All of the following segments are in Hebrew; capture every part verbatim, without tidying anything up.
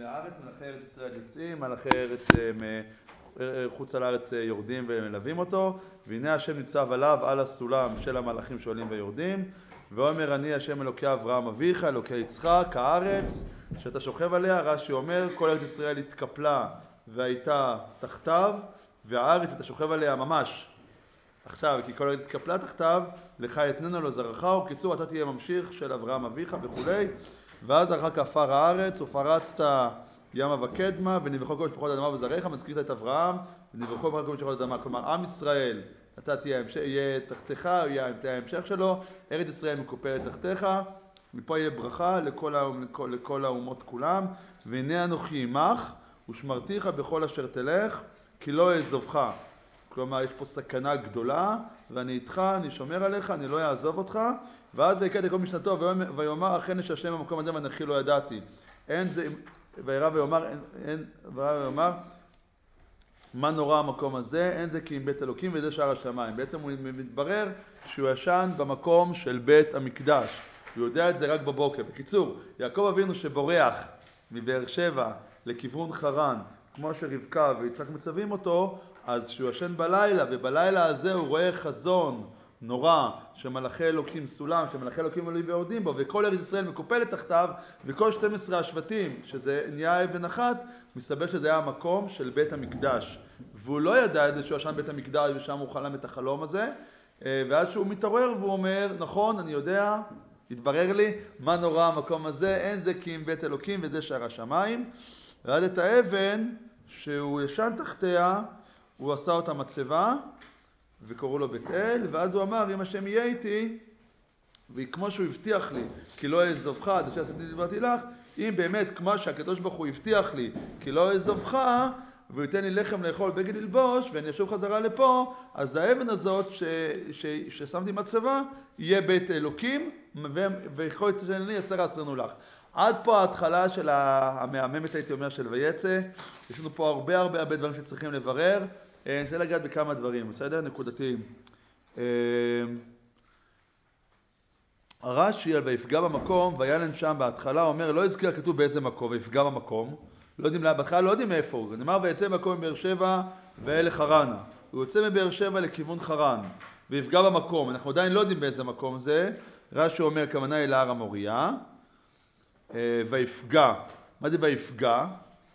לארץ, מלאכי ארץ ישראל יוצאים, מלאכי ארץ חוץ על הארץ יורדים ומלווים אותו, והנה השם ניצב עליו על הסולם של המלאכים שעולים ויורדים, ואומר אני השם אלוקי אברהם אביך, אלוקי יצחק, הארץ שאתה שוכב עליה. רש"י אומר כל ארץ ישראל התקפלה והייתה תחתיו, והארץ אתה שוכב עליה ממש עכשיו, כי כל ארץ התקפלה תחתיו, לך יתננו לו זרעך, וקיצור אתה תהיה ממשיך של אברהם אביך וכולי. ואז אחר כפר הארץ ופרצת ימה וקדמה ונברכו כל משפחות אדמה וזרעך, מזכיר את אברהם ונברכו כל משפחות אדמה. כלומר עם ישראל אתה תהיה, יהיה תחתיך, יהיה ההמשך שלו, ארץ ישראל מקופלת תחתיך, מפה יהיה ברכה לכל, לכל, לכל האומות כולם. והנה אנוכי עמך ושמרתיך בכל אשר תלך כי לא אעזובך. כלומר יש פה סכנה גדולה ואני איתך, אני שומר עליך, אני לא אעזוב אותך. ואז ויקרא את כל משנתו ויאמר אכן יש השם במקום הזה ואנכי לא ידעתי. אין זה, וירא ויאמר, אין, אין, וירא ויאמר מה נורא המקום הזה, אין זה כי עם בית אלוקים וזה שער השמיים. בעצם הוא מתברר שהוא ישן במקום של בית המקדש, הוא יודע את זה רק בבוקר. בקיצור, יעקב אבינו שבורח מבאר שבע לכיוון חרן כמו שרבקה ויצחק מצווים אותו, אז שהוא ישן בלילה, ובלילה הזה הוא רואה חזון נורא שמלאכי אלוקים סולם, שמלאכי אלוקים עולים ויורדים בו, וכל ארץ ישראל מקופלת תחתיו, וכל שנים עשר השבטים, שזה נהיה אבן אחת, מסתבר שזה היה המקום של בית המקדש. והוא לא ידע את זה שהוא ישן בית המקדש ושם הוא חלם את החלום הזה, ועד שהוא מתעורר והוא אומר, נכון, אני יודע, התברר לי מה נורא המקום הזה, אין זה כי עם בית אלוקים וזה שער השמיים. ועד את האבן שהוא ישן תחתיה, הוא עשה אותה מצבה וקראו לו בית אל. ואז הוא אמר אם השם יהיה איתי וכמו שהוא הבטיח לי כי לא אעזובך עד אשר עשיתי דיברתי לך, אם באמת כמו שהקדוש ברוך הוא הבטיח לי כי לא אעזובך והוא ייתן לי לחם לאכול בגד ללבוש ואני אשוב חזרה לפה, אז האבן הזאת ש, ש, ששמתי מצבה יהיה בית אלוקים ויכול תתן לי עשר עשרנו לך. עד פה ההתחלה של המהממת הייתי אומר של ויצא. יש לנו פה הרבה הרבה הרבה דברים שצריכים לברר. אני רוצה לגעת בכמה דברים, בסדר? נקודתיים. הרש"י על ויפגע במקום וילן שם בהתחלה אומר לא הזכיר כתוב באיזה מקום ויפגע במקום, לא יודעים, בהתחלה לא יודעים איפה הוא. נאמר ויצא במקום מבאר שבע ואל חרנה, הוא יוצא מבאר שבע לכיוון חרן ויפגע במקום, אנחנו עדיין לא יודעים באיזה מקום זה. רש"י אומר כוונה אל הר המוריה. ויפגע, מה זה ויפגע?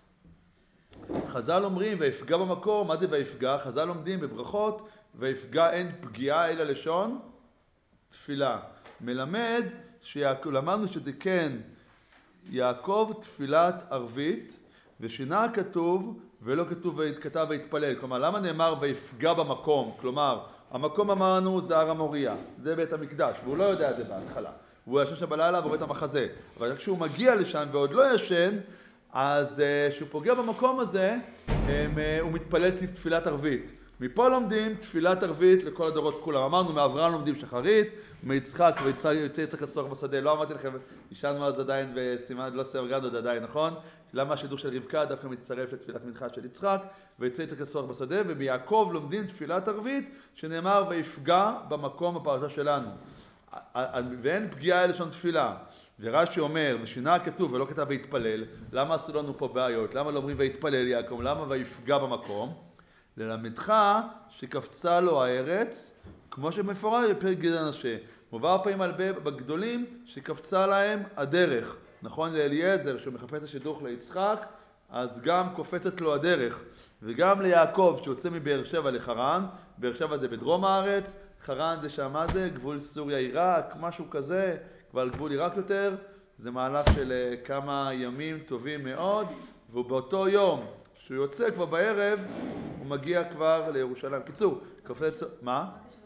חז"ל אומרים ויפגע במקום, מה זה ויפגע? חז"ל לומדים בברכות ויפגע אין פגיעה אלא לשון תפילה. מלמד שלמדנו שזה כן יעקב תפילת ערבית, ושינה כתוב ולא כתוב וכתב והתפלל. כלומר למה נאמר ויפגע במקום? כלומר המקום אמרנו זה הר המוריה, זה בית המקדש, והוא לא יודע את זה בהתחלה, הוא ישן שם בלילה ורואה את המחזה, אבל כשהוא מגיע לשם ועוד לא ישן, אז כשהוא פוגע במקום הזה הוא מתפלל תפילת ערבית. מפה לומדים תפילת ערבית לכל הדורות כולם. אמרנו מאברהם לומדים שחרית, מיצחק ויצא יצחק לסוח בשדה. לא אמרתי לכם, ישנו על זה עדיין וסימן לא סרגנו עוד עדיין, נכון? למה השידור של רבקה דווקא מצטרף לתפילת מנחה של יצחק ויצא יצחק לסוח בשדה. ומיעקב לומדים תפילת ערבית שנאמר ויפגע במקום בפרשה שלנו, ואין פגיעה לשון תפילה. ורש"י אומר ושינה כתוב ולא כתב והתפלל. למה עשו לנו פה בעיות? למה לא אומרים והתפלל יעקב? למה ויפגע במקום? ללמדך שקפצה לו הארץ, כמו שמפורש בפרק גד מנשה. מובא פעמים הרבה בגדולים שקפצה להם הדרך, נכון? לאליעזר שהוא מחפש השידוך ליצחק, אז גם קופצת לו הדרך. וגם ליעקב שיוצא מבאר שבע לחרן, באר שבע זה בדרום הארץ, חרן זה שם זה גבול סוריה עיראק, משהו כזה, כבר גבול עיראק יותר. זה מהלך של כמה ימים טובים מאוד, ובאותו יום שהוא יוצא כבר בערב הוא מגיע כבר לירושלים. קיצור, קופץ, מה?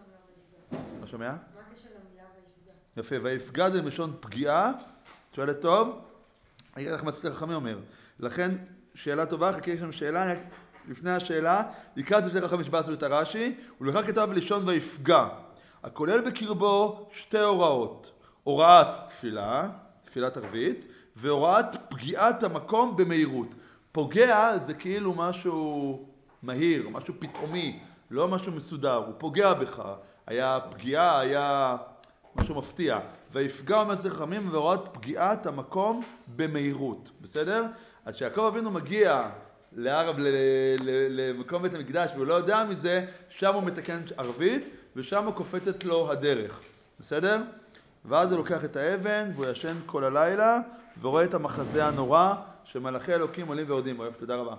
מה שומע? מה הקשר למילה ויפגע? יפה, ויפגע זה משון פגיעה. שואלת טוב? אני אגיד לך מצליח חכמים אומר. לכן שאלה טובה, חכה יש לנו שאלה לפני השאלה. יקרא את זה חכמים שבאסו את הרש"י, ולכך כתב בלשון ויפגע, הכולל בקרבו שתי הוראות. הוראת תפילה, תפילת ערבית, והוראת פגיעת המקום במהירות. פוגע זה כאילו משהו מהיר, משהו פתאומי, לא משהו מסודר, הוא פוגע בך. היה פגיעה, היה משהו מפתיע. ויפגע מסר חכמים והוראת פגיעת המקום במהירות. בסדר? אז כשיעקב אבינו מגיע לערב, למקום בית המקדש והוא לא יודע מזה, שם הוא מתקן ערבית ושם הוא קופצת לו הדרך. בסדר? ואז הוא לוקח את האבן והוא ישן כל הלילה ורואה את המחזה הנורא שמלאכי אלוקים עולים ויורדים. אוהב, תודה רבה.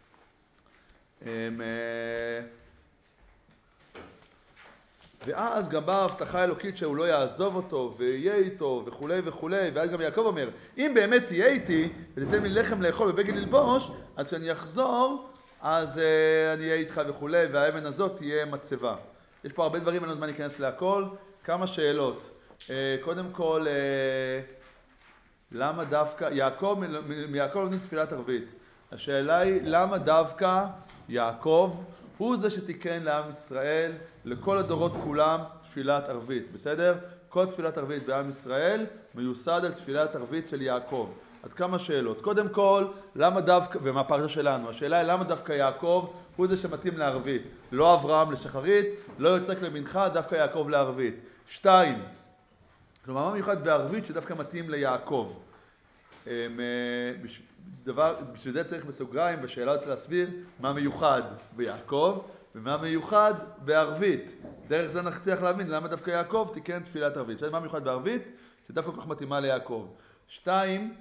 ואז גם באה הבטחה האלוקית שהוא לא יעזוב אותו ויהיה איתו וכולי וכולי. ואז גם יעקב אומר, אם באמת תהיה איתי ותתן לי לחם לאכול ובגד ללבוש, אז כשאני אחזור אז uh, אני אהיה איתך וכולי, והאבן הזאת תהיה מצבה. יש פה הרבה דברים, אני לא יודע מה ניכנס להכל. כמה שאלות. Uh, קודם כל, uh, למה דווקא, יעקב, מיעקב לומדים תפילת ערבית. השאלה היא, למה דווקא יעקב הוא זה שתיקן לעם ישראל, לכל הדורות כולם, תפילת ערבית. בסדר? כל תפילת ערבית בעם ישראל מיוסד על תפילת ערבית של יעקב. עד כמה שאלות. קודם כל, למה דווקא, ומה הפרשה שלנו? השאלה היא, למה דווקא יעקב הוא זה שמתאים לערבית? לא אברהם לשחרית, לא יצחק למנחה, דווקא יעקב לערבית. שתיים, כלומר, מה מיוחד בערבית שדווקא מתאים ליעקב? דבר, בשביל זה צריך בסוגריים, בשאלה רוצה להסביר מה מיוחד ביעקב ומה מיוחד בערבית. דרך זה נצליח להבין למה דווקא יעקב תיקן תפילת ערבית. שאלה מה מיוחד בערבית שדווקא כל כך מתאימה ליעקב. שתיים,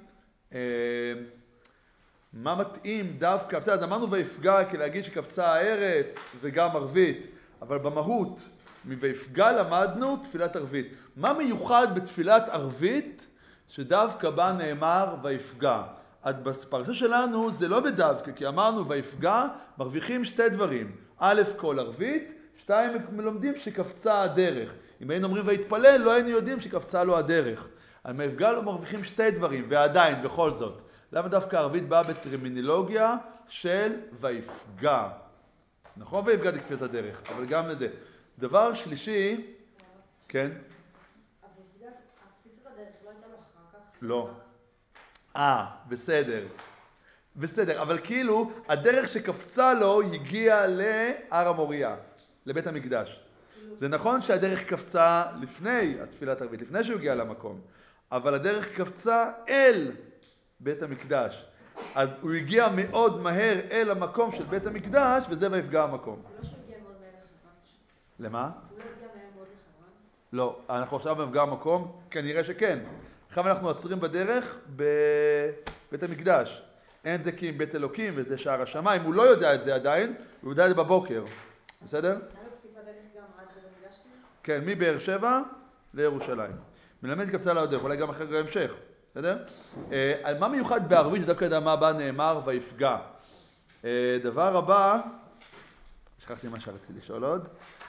מה מתאים דווקא, בסדר, אז אמרנו ויפגע כי להגיד שקפצה הארץ וגם ערבית, אבל במהות מויפגע למדנו תפילת ערבית. מה מיוחד בתפילת ערבית שדווקא בה נאמר ויפגע? אז בפרשה שלנו זה לא בדווקא, כי אמרנו ויפגע, מרוויחים שתי דברים. א', כל ערבית, שתיים, מלומדים שקפצה הדרך. אם היינו אומרים ויתפלל, לא היינו יודעים שקפצה לו הדרך. על ויפגע לא מרוויחים שתי דברים, ועדיין, בכל זאת. למה דווקא ערבית באה בטרמינולוגיה של ויפגע? נכון, ויפגע תקפת הדרך, אבל גם לזה. דבר שלישי, כן? לא. אה, בסדר. בסדר, אבל כאילו הדרך שקפצה לו הגיעה להר המוריה, לבית המקדש. זה נכון שהדרך קפצה לפני התפילת ערבית, לפני שהוא הגיע למקום, אבל הדרך קפצה אל בית המקדש. אז הוא הגיע מאוד מהר אל המקום של בית המקדש, וזה ויפגע המקום. זה לא שהוא הגיע מאוד מהר לחברון? למה? הוא לא הגיע מהר מאוד לחברון? לא, אנחנו עכשיו ויפגע המקום, כנראה שכן. עכשיו אנחנו עוצרים בדרך בבית המקדש. אין זה כי עם בית אלוקים וזה שער השמיים. הוא לא יודע את זה עדיין, הוא יודע את זה בבוקר. בסדר? היה לו קפיצת דרך גם עד בית המקדש? כן, מבאר שבע לירושלים. מלמד קפצה לו הדרך, אולי גם אחרי ההמשך. בסדר? על מה מיוחד בערבית, דווקא יודע מה הבא נאמר ויפגע. דבר הבא, שכחתי מה שרציתי לשאול עוד.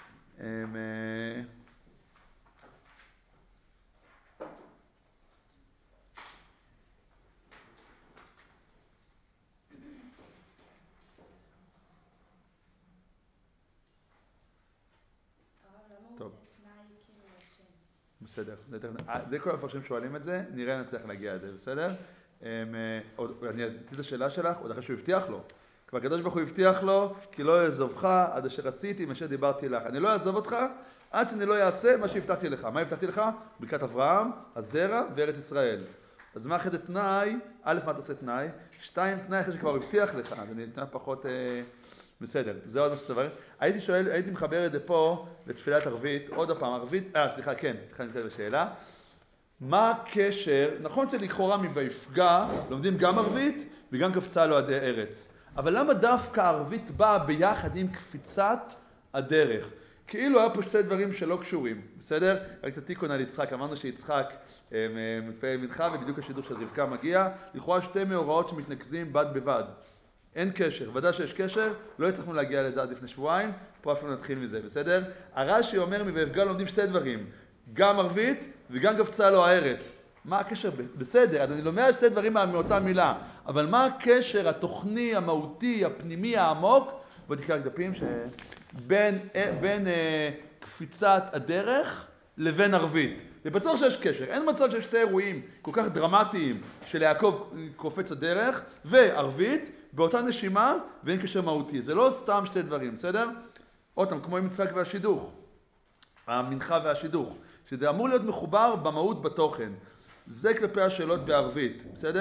טוב. בסדר. זה כל הפרשים שואלים את זה, נראה אם נצליח להגיע לזה, בסדר? אני אציץ את השאלה שלך, עוד אחרי שהוא הבטיח לו. כבר הקדוש ברוך הוא הבטיח לו, כי לא יעזובך עד אשר עשיתי, מה שדיברתי לך. אני לא אעזוב אותך עד שאני לא אעשה מה שהבטחתי לך. מה הבטחתי לך? ברכת אברהם, הזרע וארץ ישראל. אז מה אחרי תנאי? א', מה אתה עושה תנאי? שתיים, תנאי אחרי שכבר הבטיח לך. אז אני אתן פחות... בסדר, זה עוד מה שתבר. הייתי שואל, הייתי מחבר את זה פה לתפילת ערבית, עוד הפעם ערבית, אה, סליחה, כן, התחלתי לשאול בשאלה. מה הקשר, נכון שלכאורה מויפגע, לומדים גם ערבית וגם קפצה לו עדי ארץ. אבל למה דווקא ערבית באה ביחד עם קפיצת הדרך? כאילו היה פה שתי דברים שלא קשורים, בסדר? רק תתיקון על יצחק, אמרנו שיצחק מתפעל מנחה ובדיוק השידור של רבקה מגיע, לכאורה שתי מאורעות שמתנקזים בד בבד. אין קשר, ודאי שיש קשר, לא הצלחנו להגיע לזה עד לפני שבועיים, פה אפילו נתחיל מזה, בסדר? הרש"י אומר מויפגע לומדים שתי דברים, גם ערבית וגם קפצה לו הארץ. מה הקשר? בסדר, אז אני לומד שתי דברים מאותה מילה, אבל מה הקשר התוכני, המהותי, הפנימי, העמוק, בוא תקרא דפים, שבין בין, אה, קפיצת הדרך לבין ערבית. ובטוח שיש קשר, אין מצב שיש שתי אירועים כל כך דרמטיים של יעקב קופץ הדרך וערבית, באותה נשימה ואין קשר מהותי. זה לא סתם שתי דברים, בסדר? אותם, כמו עם יצחק והשידוך, המנחה והשידוך, שזה אמור להיות מחובר במהות בתוכן. זה כלפי השאלות בערבית, בסדר?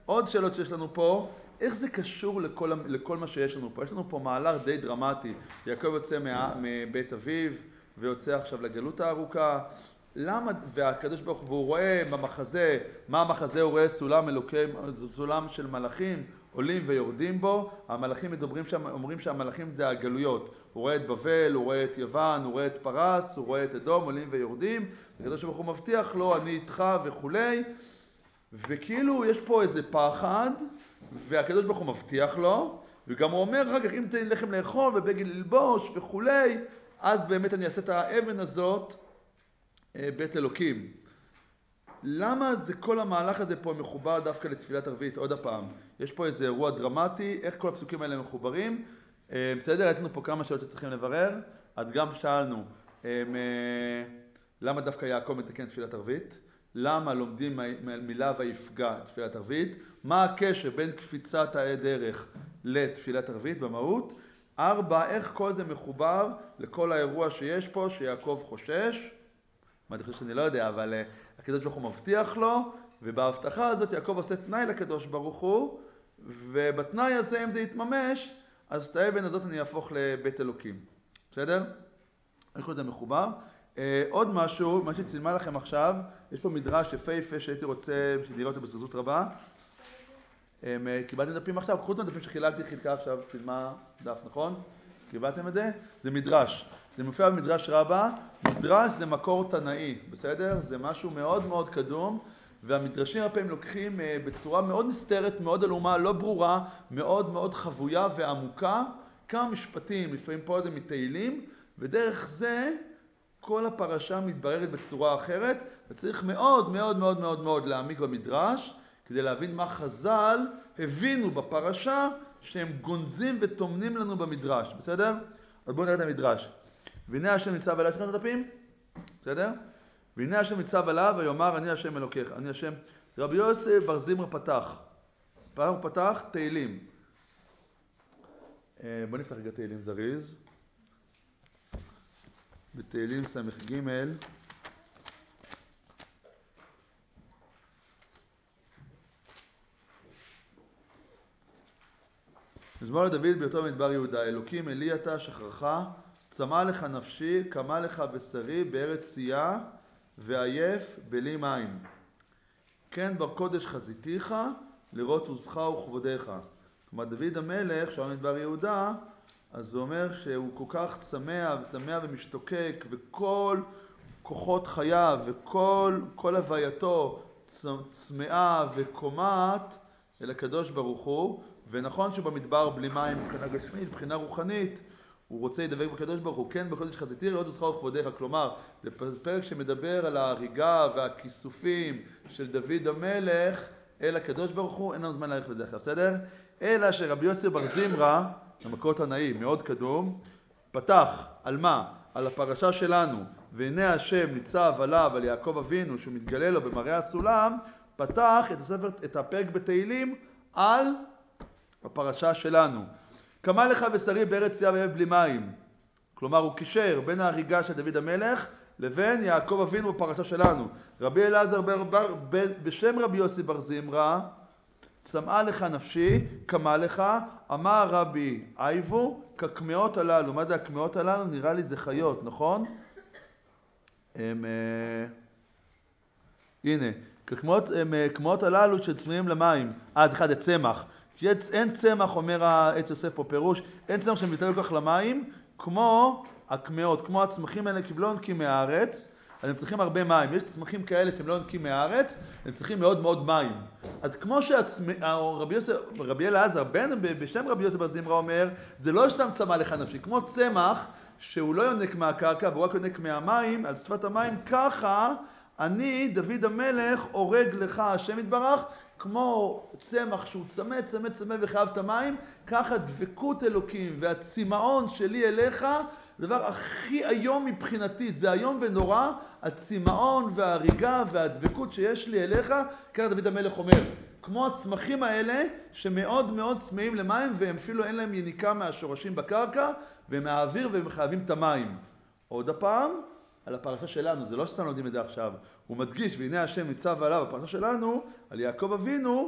עוד שאלות שיש לנו פה, איך זה קשור לכל, לכל מה שיש לנו פה? יש לנו פה מהלך די דרמטי. יעקב יוצא מה, מבית אביו ויוצא עכשיו לגלות הארוכה. למה, והקדוש ברוך הוא רואה במחזה, מה המחזה? הוא רואה סולם אלוקים, סולם של מלאכים עולים ויורדים בו. המלאכים מדברים שם, אומרים שהמלאכים זה הגלויות. הוא רואה את בבל, הוא רואה את יוון, הוא רואה את פרס, הוא רואה את אדום, עולים ויורדים. הקדוש ברוך הוא מבטיח לו, אני איתך וכולי. וכאילו יש פה איזה פחד, והקדוש ברוך הוא מבטיח לו, וגם הוא אומר, רק אם תן לחם לאכול ובגד ללבוש וכולי, אז באמת אני אעשה את האבן הזאת בית אלוקים. למה זה כל המהלך הזה פה מחובר דווקא לתפילת ערבית? עוד הפעם, יש פה איזה אירוע דרמטי, איך כל הפסוקים האלה מחוברים? בסדר, יש לנו פה כמה שאלות שצריכים לברר. אז גם שאלנו, למה דווקא יעקב מתקן תפילת ערבית? למה לומדים מילה ויפגע תפילת ערבית? מה הקשר בין קפיצת הדרך לתפילת ערבית במהות? ארבע, איך כל זה מחובר לכל האירוע שיש פה שיעקב חושש? מה אני חושב שאני לא יודע, אבל uh, הקדוש ברוך הוא מבטיח לו, ובהבטחה הזאת יעקב עושה תנאי לקדוש ברוך הוא, ובתנאי הזה אם זה יתממש, אז את האבן הזאת אני אהפוך לבית אלוקים. בסדר? איך כל זה מחובר? Uh, עוד משהו, מה שצילמה לכם עכשיו, יש פה מדרש יפהפה שהייתי רוצה לראות אותו בזריזות רבה. Um, קיבלתם דפים עכשיו? קחו את הדפים שחילקתי, חילקה עכשיו, צילמה דף, נכון? קיבלתם את זה? זה מדרש. זה מופיע במדרש רבה. מדרש זה מקור תנאי, בסדר? זה משהו מאוד מאוד קדום, והמדרשים הפעמים לוקחים uh, בצורה מאוד נסתרת, מאוד עלומה, לא ברורה, מאוד מאוד חבויה ועמוקה, כמה משפטים, לפעמים פה זה מתהילים, ודרך זה כל הפרשה מתבררת בצורה אחרת, וצריך מאוד מאוד מאוד מאוד מאוד להעמיק במדרש, כדי להבין מה חז"ל הבינו בפרשה שהם גונזים וטומנים לנו במדרש, בסדר? אז בואו נראה את המדרש. והנה השם ניצב עליו, יש לכם את הדפים? בסדר? והנה השם ניצב עליו ויאמר אני השם אלוקיך, אני השם. רבי יוסף בר זמרה פתח. פעם הוא פתח תהילים. בואו נפתח רגע תהילים זריז. בתהילים סמך ג' מזמור לדוד בהיותו במדבר יהודה, אלוקים אלי אתה שחרך, צמא לך נפשי, קמה לך בשרי בארץ צייה, ועייף בלי מים. כן בקודש חזיתיך, לראות עוזך וכבודיך. כלומר דוד המלך, שם במדבר יהודה, אז הוא אומר שהוא כל כך צמא וצמא ומשתוקק, וכל כוחות חייו וכל כל הווייתו צמאה וקומעת אל הקדוש ברוך הוא. ונכון שבמדבר בלי מים מבחינה גשמית, מבחינה רוחנית, הוא רוצה לדבק בקדוש ברוך הוא, כן בקודש חזיתי לראות עוזך וכבודיך. כלומר, זה פרק שמדבר על ההריגה והכיסופים של דוד המלך אל הקדוש ברוך הוא. אין לנו זמן להאריך בזה עכשיו, בסדר? אלא שרבי יוסף בר זמרה, המקור תנאי מאוד קדום, פתח על מה? על הפרשה שלנו, והנה השם ניצב עליו, על יעקב אבינו, שהוא מתגלה לו במראה הסולם, פתח את, הספר, את הפרק בתהילים על הפרשה שלנו. קמה לך בשרי בארץ צייה ועייף בלי מים. כלומר, הוא קישר בין ההריגה של דוד המלך לבין יעקב אבינו בפרשה שלנו. רבי אלעזר בר, בר, בשם רבי יוסי בר זמרה, צמאה לך נפשי, קמה לך, אמר רבי אייבו, כקמאות הללו. מה זה הקמאות הללו? נראה לי זה חיות, נכון? הם, אה, הנה, כקמאות, הם, קמאות הללו שצמאים למים. עד אחד, את צמח. כי אין צמח, אומר העץ יוסף פה פירוש, אין צמח שמתאר כל כך למים, כמו הקמאות, כמו הצמחים האלה, כי הם לא נקים מהארץ, אז הם צריכים הרבה מים. יש צמחים כאלה שהם לא נקים מהארץ, הם צריכים מאוד מאוד מים. אז כמו שרבי יוסף, רבי אלעזר, בן בשם רבי יוסף בר זמרה אומר, זה לא סתם צמא לך נפשי, כמו צמח שהוא לא יונק מהקרקע, והוא רק יונק מהמים, על שפת המים, ככה אני, דוד המלך, הורג לך, השם יתברך, כמו צמח שהוא צמא, צמא, צמא וחייב את המים, ככה דבקות אלוקים והצימאון שלי אליך, הדבר הכי היום מבחינתי, זה היום ונורא, הצימאון וההריגה והדבקות שיש לי אליך, ככה דוד המלך אומר, כמו הצמחים האלה שמאוד מאוד צמאים למים, והם אפילו אין להם יניקה מהשורשים בקרקע, והם מהאוויר והם חייבים את המים. עוד הפעם, על הפרשה שלנו, זה לא שסתם לומדים את זה עכשיו, הוא מדגיש, והנה השם ניצב עליו, הפרשה שלנו, על יעקב אבינו,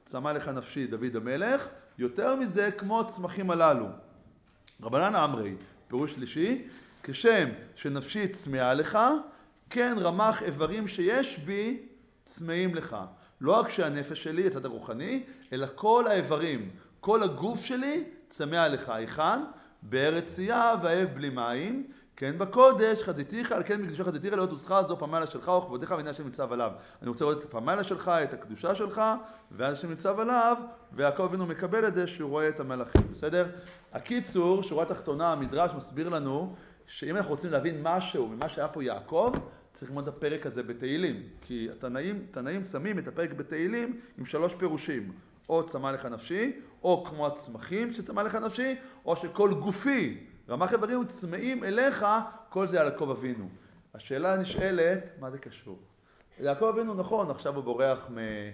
צמא לך נפשי דוד המלך, יותר מזה כמו הצמחים הללו. רבנן אמרי, פירוש שלישי, כשם שנפשי צמאה לך, כן רמ"ח איברים שיש בי צמאים לך. לא רק שהנפש שלי, הצד הרוחני, אלא כל האיברים, כל הגוף שלי צמא לך. היכן? בארץ צייה ואהב בלי מים, כן בקודש חזיתיך, על כן מקדושה חזיתיך להיות וסחה זו פמלה שלך וכבודיך ועניין השם ניצב עליו. אני רוצה לראות את הפמלה שלך, את הקדושה שלך, ועניין השם ניצב עליו, ויעקב אבינו מקבל את זה שהוא רואה את המלאכים. בסדר? הקיצור, שורה תחתונה, המדרש מסביר לנו שאם אנחנו רוצים להבין משהו ממה שהיה פה יעקב, צריך ללמוד את הפרק הזה בתהילים. כי התנאים, תנאים שמים את הפרק בתהילים עם שלוש פירושים. או צמא לך נפשי, או כמו הצמחים שצמא לך נפשי, או שכל גופי, רמ"ח איברים צמאים אליך, כל זה על יעקב אבינו. השאלה נשאלת, מה זה קשור? יעקב אבינו נכון, עכשיו הוא בורח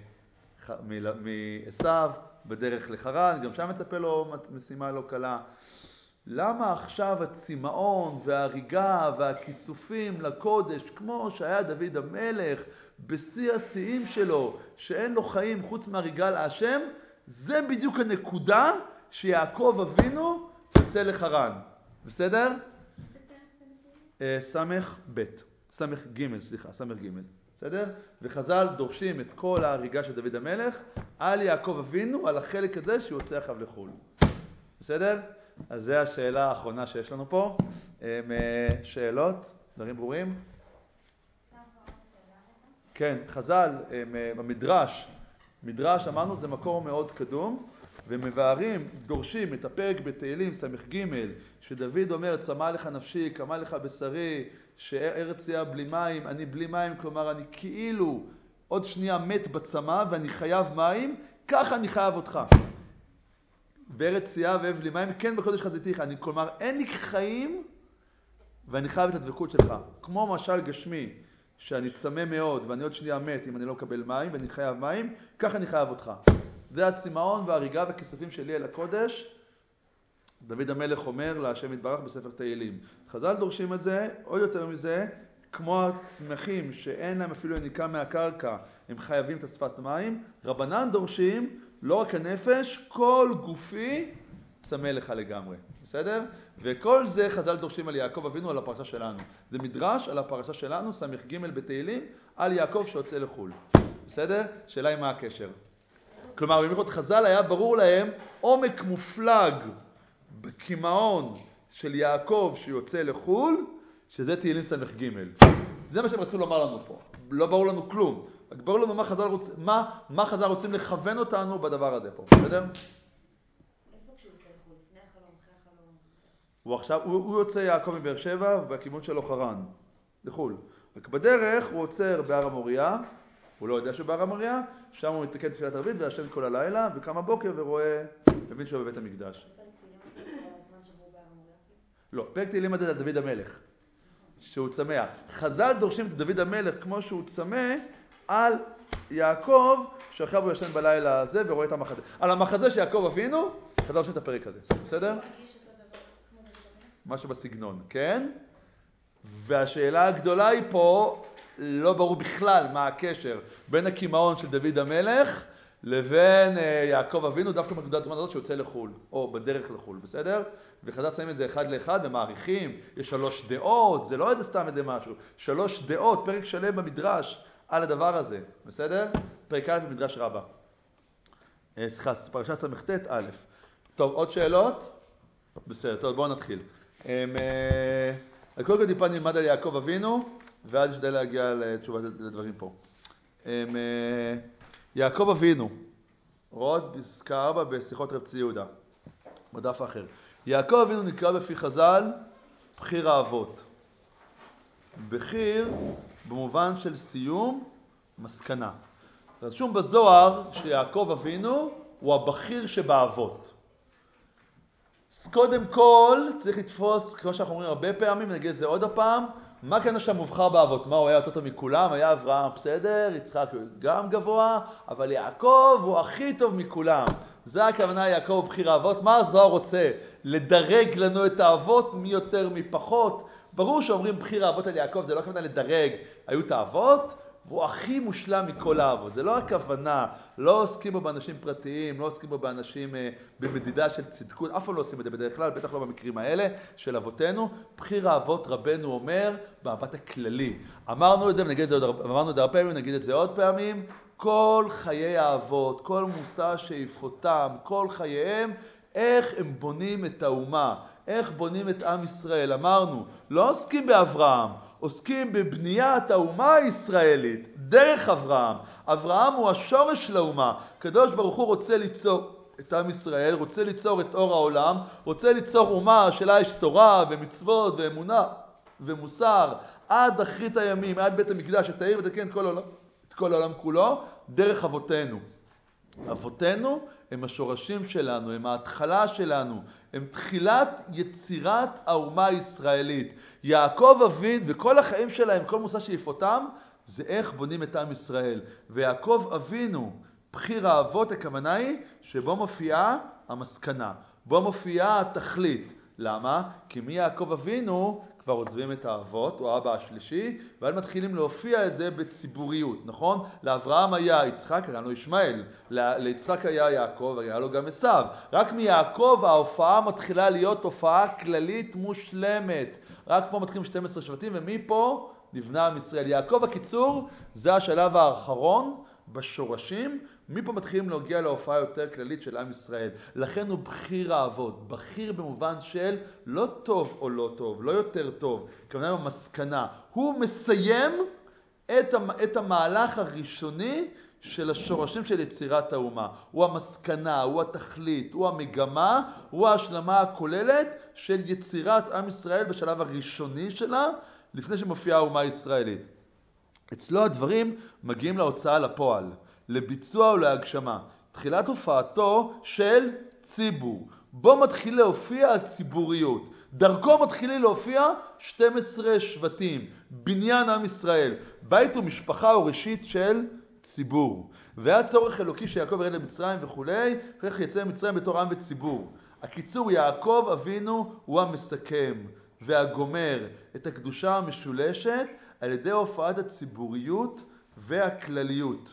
מעשיו, בדרך לחרן, גם שם מצפה לו משימה לא קלה. למה עכשיו הצמאון וההריגה והכיסופים לקודש, כמו שהיה דוד המלך, בשיא השיאים שלו, שאין לו חיים חוץ מהריגה להשם, זה בדיוק הנקודה שיעקב אבינו יוצא לחרן. בסדר? סמך ב', סמך ג', סליחה, סמך ג'. בסדר? וחז"ל דורשים את כל ההריגה של דוד המלך על יעקב אבינו, על החלק הזה שהוא יוצא אחריו לחו"ל. בסדר? אז זו השאלה האחרונה שיש לנו פה. שאלות? דברים ברורים? כן, חז"ל במדרש, מדרש אמרנו זה מקור מאוד קדום, ומבארים, דורשים את הפרק בתהילים סמך ג' שדוד אומר צמא לך נפשי, קמא לך בשרי, שארץ צייה בלי מים, אני בלי מים, כלומר אני כאילו עוד שנייה מת בצמא ואני חייב מים, ככה אני חייב אותך. בארץ צייה ואהב בלי מים, כן בקודש חזיתיך, אני כלומר אין לי חיים ואני חייב את הדבקות שלך. כמו משל גשמי, שאני צמא מאוד ואני עוד שנייה מת אם אני לא מקבל מים ואני חייב מים, ככה אני חייב אותך. זה הצמאון וההריגה והכיסופים שלי אל הקודש. דוד המלך אומר להשם יתברך בספר תהילים. חז"ל דורשים את זה, עוד יותר מזה, כמו הצמחים שאין להם אפילו יניקה מהקרקע, הם חייבים את השפת מים. רבנן דורשים, לא רק הנפש, כל גופי צמא לך לגמרי. בסדר? וכל זה חז"ל דורשים על יעקב אבינו על הפרשה שלנו. זה מדרש על הפרשה שלנו, סמך ג' בתהילים, על יעקב שיוצא לחו"ל. בסדר? שאלה היא מה הקשר. כלומר, במיוחד חז"ל היה ברור להם עומק מופלג בקימאון של יעקב שיוצא לחו"ל, שזה תהילים סמך ג'. זה מה שהם רצו לומר לנו פה. לא ברור לנו כלום. רק ברור לנו מה חז"ל רוצים, מה, מה חז"ל רוצים לכוון אותנו בדבר הזה פה. בסדר? הוא עכשיו, הוא, הוא יוצא יעקב מבאר שבע והכיוון שלו חרן, לחו"ל. רק בדרך הוא עוצר בהר המוריה, הוא לא יודע שהוא בהר המוריה, שם הוא מתקן תפילת ערבית וישן כל הלילה, וקם הבוקר ורואה, מבין שהוא בבית המקדש. לא, פרק תהילים הזה זה דוד המלך, שהוא צמא. חז"ל דורשים את דוד המלך כמו שהוא צמא על יעקב, שאחריו הוא ישן בלילה הזה ורואה את המחזה. על המחזה שיעקב אבינו, חז"ל דורשים את הפרק הזה. בסדר? משהו בסגנון, כן? והשאלה הגדולה היא פה, לא ברור בכלל מה הקשר בין הקימאון של דוד המלך לבין יעקב אבינו, דווקא בנקודת זמן הזאת שיוצא לחו"ל, או בדרך לחו"ל, בסדר? וחז"ל שמים את זה אחד לאחד ומעריכים, יש שלוש דעות, זה לא איזה סתם איזה משהו, שלוש דעות, פרק שלם במדרש על הדבר הזה, בסדר? פרק א' במדרש רבה. סליחה, פרשת סמ"ט א'. טוב, עוד שאלות? בסדר, טוב, בואו נתחיל. על כל כך טיפה נלמד על יעקב אבינו, ועד שדי להגיע לתשובה לדברים פה. יעקב אבינו, רואות פסקה ארבע בשיחות רב צבי יהודה, בדף האחר. יעקב אבינו נקרא בפי חז"ל בחיר האבות. בחיר במובן של סיום, מסקנה. רשום בזוהר שיעקב אבינו הוא הבחיר שבאבות. אז קודם כל צריך לתפוס, כמו שאנחנו אומרים הרבה פעמים, נגיד זה עוד הפעם, מה כאן שם מובחר באבות? מה, הוא היה יותר טוב מכולם? היה אברהם בסדר, יצחק גם גבוה, אבל יעקב הוא הכי טוב מכולם. זה הכוונה יעקב הוא בחיר האבות. מה הזוהר רוצה? לדרג לנו את האבות מי יותר מי פחות. ברור שאומרים בחיר האבות על יעקב, זה לא הכוונה לדרג. היו את האבות, והוא הכי מושלם מכל האבות. זה לא הכוונה, לא עוסקים בו באנשים פרטיים, לא עוסקים בו באנשים אה, במדידה של צדקות, אף פעם לא עושים את זה בדרך כלל, בטח לא במקרים האלה של אבותינו. בחיר האבות רבנו אומר במבט הכללי. אמרנו את זה ונגיד את זה עוד, אמרנו את זה הרבה פעמים, נגיד את זה עוד פעמים. כל חיי האבות, כל מושא שאיפותם, כל חייהם, איך הם בונים את האומה, איך בונים את עם ישראל. אמרנו, לא עוסקים באברהם, עוסקים בבניית האומה הישראלית, דרך אברהם. אברהם הוא השורש של האומה. הקדוש ברוך הוא רוצה ליצור את עם ישראל, רוצה ליצור את אור העולם, רוצה ליצור אומה שלה יש תורה ומצוות ואמונה ומוסר, עד אחרית הימים, עד בית המקדש, שתאיר ותקן כל העולם, את כל העולם כולו, דרך אבותינו. אבותינו הם השורשים שלנו, הם ההתחלה שלנו, הם תחילת יצירת האומה הישראלית. יעקב אבינו, וכל החיים שלהם, כל מושא שאיפותם, זה איך בונים את עם ישראל. ויעקב אבינו, בחיר האבות, הכוונה היא שבו מופיעה המסקנה, בו מופיעה התכלית. למה? כי מיעקב אבינו כבר עוזבים את האבות, הוא האבא השלישי, ואז מתחילים להופיע את זה בציבוריות, נכון? לאברהם היה יצחק, היה לו ישמעאל, ליצחק היה יעקב, היה לו גם עשיו. רק מיעקב ההופעה מתחילה להיות הופעה כללית מושלמת. רק פה מתחילים שנים עשר שבטים, ומפה נבנה עם ישראל. יעקב הקיצור זה השלב האחרון בשורשים, מפה מתחילים להגיע להופעה יותר כללית של עם ישראל. לכן הוא בחיר האבות, בחיר במובן של לא טוב או לא טוב, לא יותר טוב, כמובן במסקנה. הוא מסיים את, את המהלך הראשוני של השורשים של יצירת האומה. הוא המסקנה, הוא התכלית, הוא המגמה, הוא ההשלמה הכוללת של יצירת עם ישראל בשלב הראשוני שלה, לפני שמופיעה האומה הישראלית. אצלו הדברים מגיעים להוצאה לפועל, לביצוע ולהגשמה. תחילת הופעתו של ציבור. בו מתחיל להופיע הציבוריות. דרכו מתחילים להופיע שנים עשר שבטים. בניין עם ישראל. בית ומשפחה הוא ראשית של ציבור. והיה צורך אלוקי שיעקב ירד למצרים וכו'. איך יצא ממצרים בתור עם וציבור. הקיצור, יעקב אבינו הוא המסכם והגומר את הקדושה המשולשת על ידי הופעת הציבוריות והכלליות.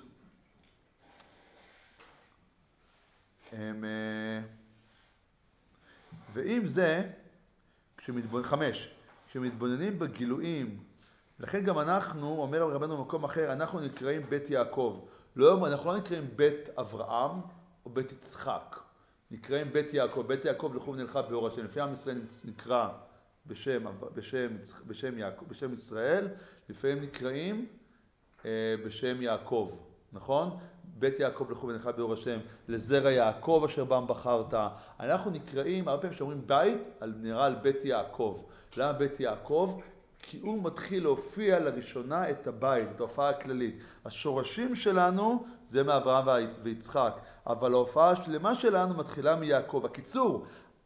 ועם זה, כשמתבונ... חמש, כשמתבוננים בגילויים, לכן גם אנחנו, אומר רבנו במקום אחר, אנחנו נקראים בית יעקב. לא, אנחנו לא נקראים בית אברהם או בית יצחק. נקראים בית יעקב. בית יעקב לכו ונלכה באור השם. לפי עם ישראל נקרא בשם, בשם, בשם, יעקב, בשם ישראל, לפעמים נקראים אה, בשם יעקב. נכון? בית יעקב לכו ונלכה באור השם, לזרע יעקב אשר בם בחרת. אנחנו נקראים, הרבה פעמים שאומרים בית, נראה על בית יעקב. למה בית יעקב? כי הוא מתחיל להופיע לראשונה את הבית, את ההופעה הכללית. השורשים שלנו זה מאברהם ויצחק, אבל ההופעה השלמה שלנו מתחילה מיעקב. הקיצור,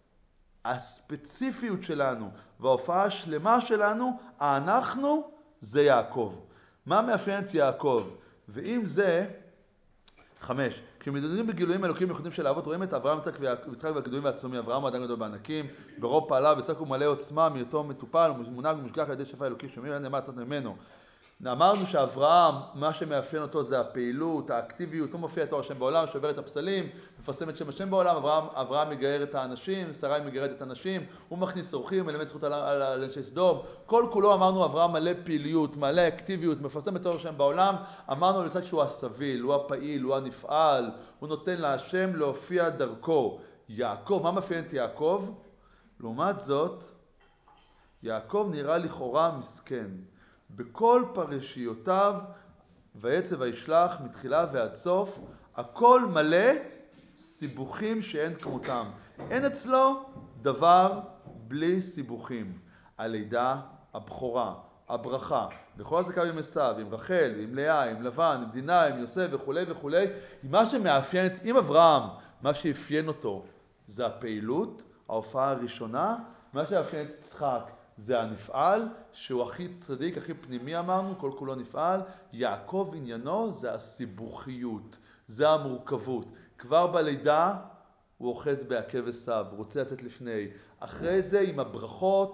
הספציפיות שלנו וההופעה השלמה שלנו, אנחנו זה יעקב. מה מאפיין את יעקב? ועם זה, חמש, כשמתבוננים בגילויים אלוקים ייחודיים של האבות, רואים את אברהם, יצחק והגדולים והעצומים. אברהם הוא אדם גדול בענקים, ברוב פעלה ויצחק הוא מלא עוצמה, מהיותו מטופל ומונהג ומשגח על ידי שפע אלוקי שומר, אין נאמר צד ממנו. אמרנו שאברהם, מה שמאפיין אותו זה הפעילות, האקטיביות, הוא מופיע תואר השם בעולם, שובר את הפסלים, מפרסם את שם השם בעולם. אברהם, אברהם מגייר את האנשים, שרי מגיירת את האנשים, הוא מכניס אורחים, מלמד זכות על אנשי סדום. כל כולו אמרנו אברהם מלא פעיליות, מלא אקטיביות, מפרסם את תואר השם בעולם. אמרנו לצד שהוא הסביל, הוא הפעיל, הוא הנפעל, הוא נותן להשם להופיע דרכו. יעקב, מה מאפיין את יעקב? לעומת זאת, יעקב נראה לכאורה מסכן. בכל פרשיותיו ויצא וישלח מתחילה ועד סוף, הכל מלא סיבוכים שאין כמותם. אין אצלו דבר בלי סיבוכים. הלידה, הבכורה, הברכה, בכל הזכר עם עשיו, עם רחל, עם לאה, עם לבן, עם דינה, עם יוסף וכו' וכו'. מה שמאפיין את עם אברהם, מה שאפיין אותו זה הפעילות, ההופעה הראשונה. מה שאפיין את יצחק זה הנפעל, שהוא הכי צדיק, הכי פנימי אמרנו, כל כולו נפעל. יעקב עניינו זה הסיבוכיות, זה המורכבות. כבר בלידה הוא אוחז בעקב עשיו, הוא רוצה לתת לפני. אחרי זה עם הברכות,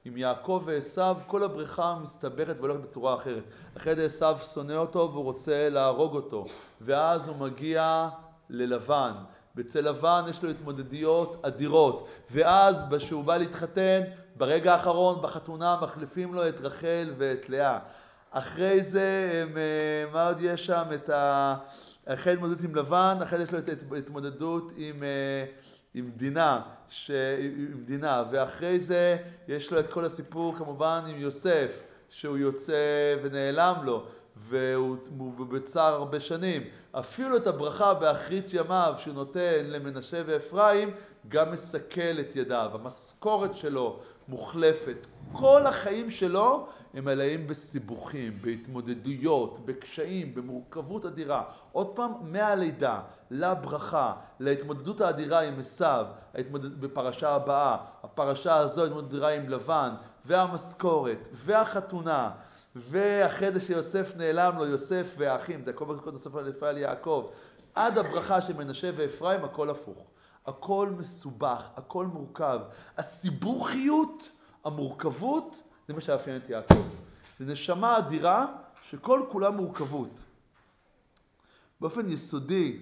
עם יעקב ועשיו, כל הבריכה מסתבכת והולכת בצורה אחרת. אחרי זה עשיו שונא אותו והוא רוצה להרוג אותו, ואז הוא מגיע ללבן. בצל לבן יש לו התמודדויות אדירות, ואז כשהוא בא להתחתן, ברגע האחרון בחתונה מחליפים לו את רחל ואת לאה. אחרי זה, הם, מה עוד יש שם? את ה... אחרי התמודדות עם לבן, אחרי זה יש לו את התמודדות עם, עם דינה, ש... עם דינה, ואחרי זה יש לו את כל הסיפור כמובן עם יוסף, שהוא יוצא ונעלם לו, והוא בצער הרבה שנים. אפילו את הברכה באחרית ימיו שהוא נותן למנשה ואפרים, גם מסכל את ידיו. המשכורת שלו מוחלפת. כל החיים שלו הם מלאים בסיבוכים, בהתמודדויות, בקשיים, במורכבות אדירה. עוד פעם, מהלידה לברכה, להתמודדות האדירה עם עשיו, ההתמודדות בפרשה הבאה, הפרשה הזו התמודדות אדירה עם לבן, והמשכורת, והחתונה, ואחרי זה שיוסף נעלם לו, יוסף והאחים, זה הכל ברכות הסוף על יעקב, עד הברכה של מנשה ואפרים, הכל הפוך. הכל מסובך, הכל מורכב. הסיבוכיות, המורכבות, זה מה שאפיין את יעקב. זה נשמה אדירה שכל כולה מורכבות. באופן יסודי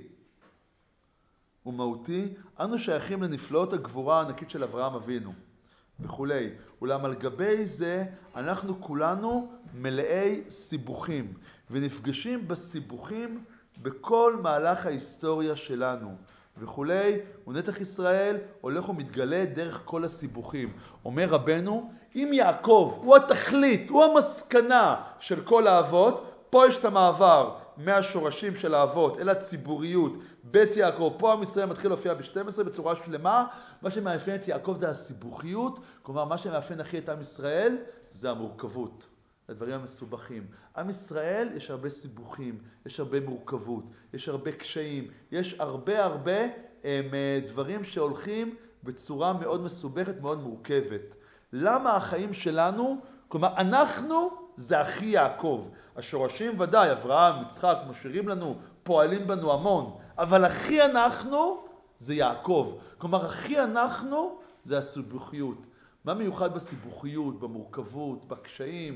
ומהותי, אנו שייכים לנפלאות הגבורה הענקית של אברהם אבינו וכולי. אולם על גבי זה אנחנו כולנו מלאי סיבוכים, ונפגשים בסיבוכים בכל מהלך ההיסטוריה שלנו וכולי. ונתח ישראל הולך ומתגלה דרך כל הסיבוכים. אומר רבנו, אם יעקב הוא התכלית, הוא המסקנה של כל האבות, פה יש את המעבר מהשורשים של האבות אל הציבוריות, בית יעקב. פה עם ישראל מתחיל להופיע ב-שתים עשרה בצורה שלמה. מה שמאפיין את יעקב זה הסיבוכיות, כלומר מה שמאפיין הכי את עם ישראל זה המורכבות, הדברים המסובכים. עם ישראל יש הרבה סיבוכים, יש הרבה מורכבות, יש הרבה קשיים, יש הרבה הרבה הם, דברים שהולכים בצורה מאוד מסובכת, מאוד מורכבת. למה החיים שלנו, כלומר אנחנו זה אחי יעקב. השורשים ודאי, אברהם, יצחק, משאירים לנו, פועלים בנו המון, אבל אחי אנחנו זה יעקב. כלומר אחי אנחנו זה הסיבוכיות. מה מיוחד בסיבוכיות, במורכבות, בקשיים?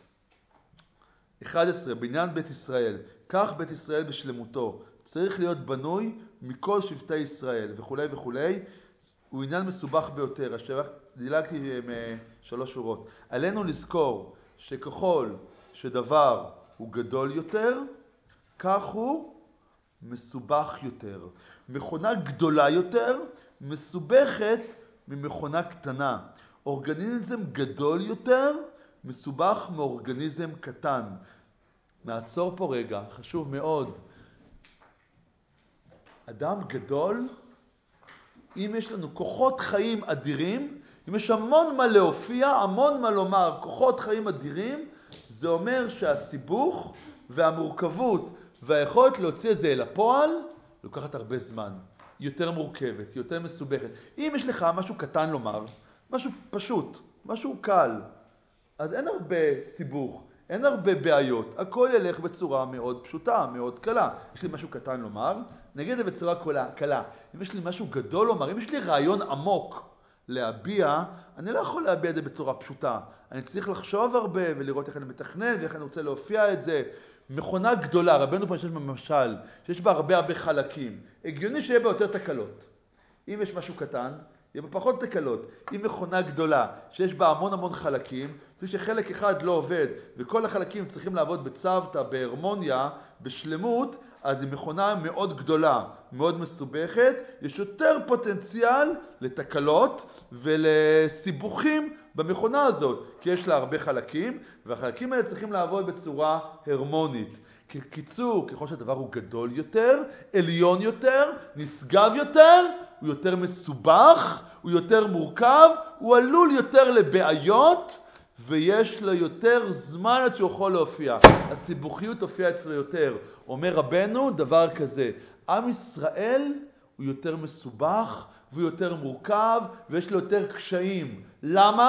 אחת עשרה, בניין בית ישראל. כך בית ישראל בשלמותו צריך להיות בנוי מכל שבטי ישראל וכו' וכו'. הוא עניין מסובך ביותר. אשר דילגתי משלוש שורות. עלינו לזכור שככל שדבר הוא גדול יותר, כך הוא מסובך יותר. מכונה גדולה יותר מסובכת ממכונה קטנה. אורגניזם גדול יותר מסובך מאורגניזם קטן. נעצור פה רגע, חשוב מאוד. אדם גדול, אם יש לנו כוחות חיים אדירים, אם יש המון מה להופיע, המון מה לומר, כוחות חיים אדירים, זה אומר שהסיבוך והמורכבות והיכולת להוציא את זה אל הפועל לוקחת הרבה זמן. יותר מורכבת, יותר מסובכת. אם יש לך משהו קטן לומר, משהו פשוט, משהו קל, אז אין הרבה סיבוך, אין הרבה בעיות. הכל ילך בצורה מאוד פשוטה, מאוד קלה. יש לי משהו קטן לומר, נגיד את זה בצורה קלה. אם יש לי משהו גדול לומר, אם יש לי רעיון עמוק להביע, אני לא יכול להביע את זה בצורה פשוטה. אני צריך לחשוב הרבה ולראות איך אני מתכנן ואיך אני רוצה להופיע את זה. מכונה גדולה, רבנו פה שיש במשל, שיש בה הרבה הרבה חלקים. הגיוני שיהיה בה יותר תקלות. אם יש משהו קטן, יהיה בה פחות תקלות. אם מכונה גדולה, שיש בה המון המון חלקים, זה שחלק אחד לא עובד, וכל החלקים צריכים לעבוד בצוותא, בהרמוניה, בשלמות, אז היא מכונה מאוד גדולה, מאוד מסובכת, יש יותר פוטנציאל לתקלות ולסיבוכים במכונה הזאת, כי יש לה הרבה חלקים, והחלקים האלה צריכים לעבוד בצורה הרמונית. קיצור, ככל שהדבר הוא גדול יותר, עליון יותר, נשגב יותר, הוא יותר מסובך, הוא יותר מורכב, הוא עלול יותר לבעיות, ויש לו יותר זמן עד שהוא יכול להופיע. הסיבוכיות הופיעה אצלו יותר. אומר רבנו דבר כזה, עם ישראל הוא יותר מסובך, והוא יותר מורכב, ויש לו יותר קשיים. למה?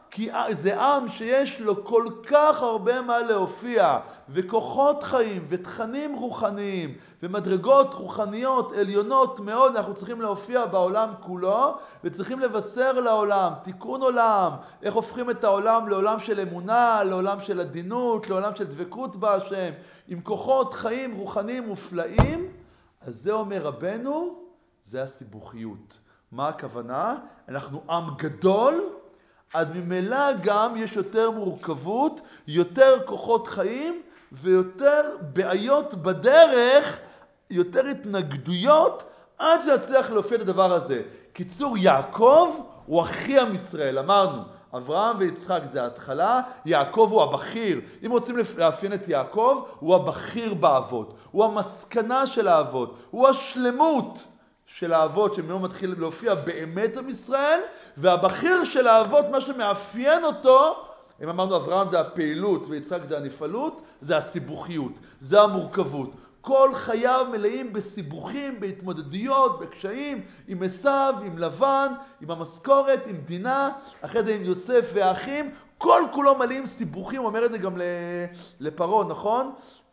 כי זה עם שיש לו כל כך הרבה מה להופיע, וכוחות חיים, ותכנים רוחניים, ומדרגות רוחניות עליונות מאוד, אנחנו צריכים להופיע בעולם כולו, וצריכים לבשר לעולם, תיקון עולם, איך הופכים את העולם לעולם של אמונה, לעולם של עדינות, לעולם של דבקות בהשם, עם כוחות חיים רוחניים מופלאים. אז זה אומר רבנו, זה הסיבוכיות. מה הכוונה? אנחנו עם גדול, עד ממילא גם יש יותר מורכבות, יותר כוחות חיים, ויותר בעיות בדרך, יותר התנגדויות, עד שנצליח להופיע את הדבר הזה. קיצור, יעקב הוא אחי עם ישראל, אמרנו. אברהם ויצחק זה ההתחלה, יעקב הוא הבכיר. אם רוצים לאפיין את יעקב, הוא הבכיר באבות. הוא המסקנה של האבות. הוא השלמות של האבות שמאוד מתחיל להופיע באמת עם ישראל, והבכיר של האבות, מה שמאפיין אותו, אם אמרנו אברהם זה הפעילות ויצחק זה הנפעלות, זה הסיבוכיות, זה המורכבות. כל חייו מלאים בסיבוכים, בהתמודדויות, בקשיים, עם עשיו, עם לבן, עם המשכורת, עם דינה, אחרי זה עם יוסף והאחים, כל כולו מלאים סיבוכים, הוא אומר את זה גם לפרעה, נכון?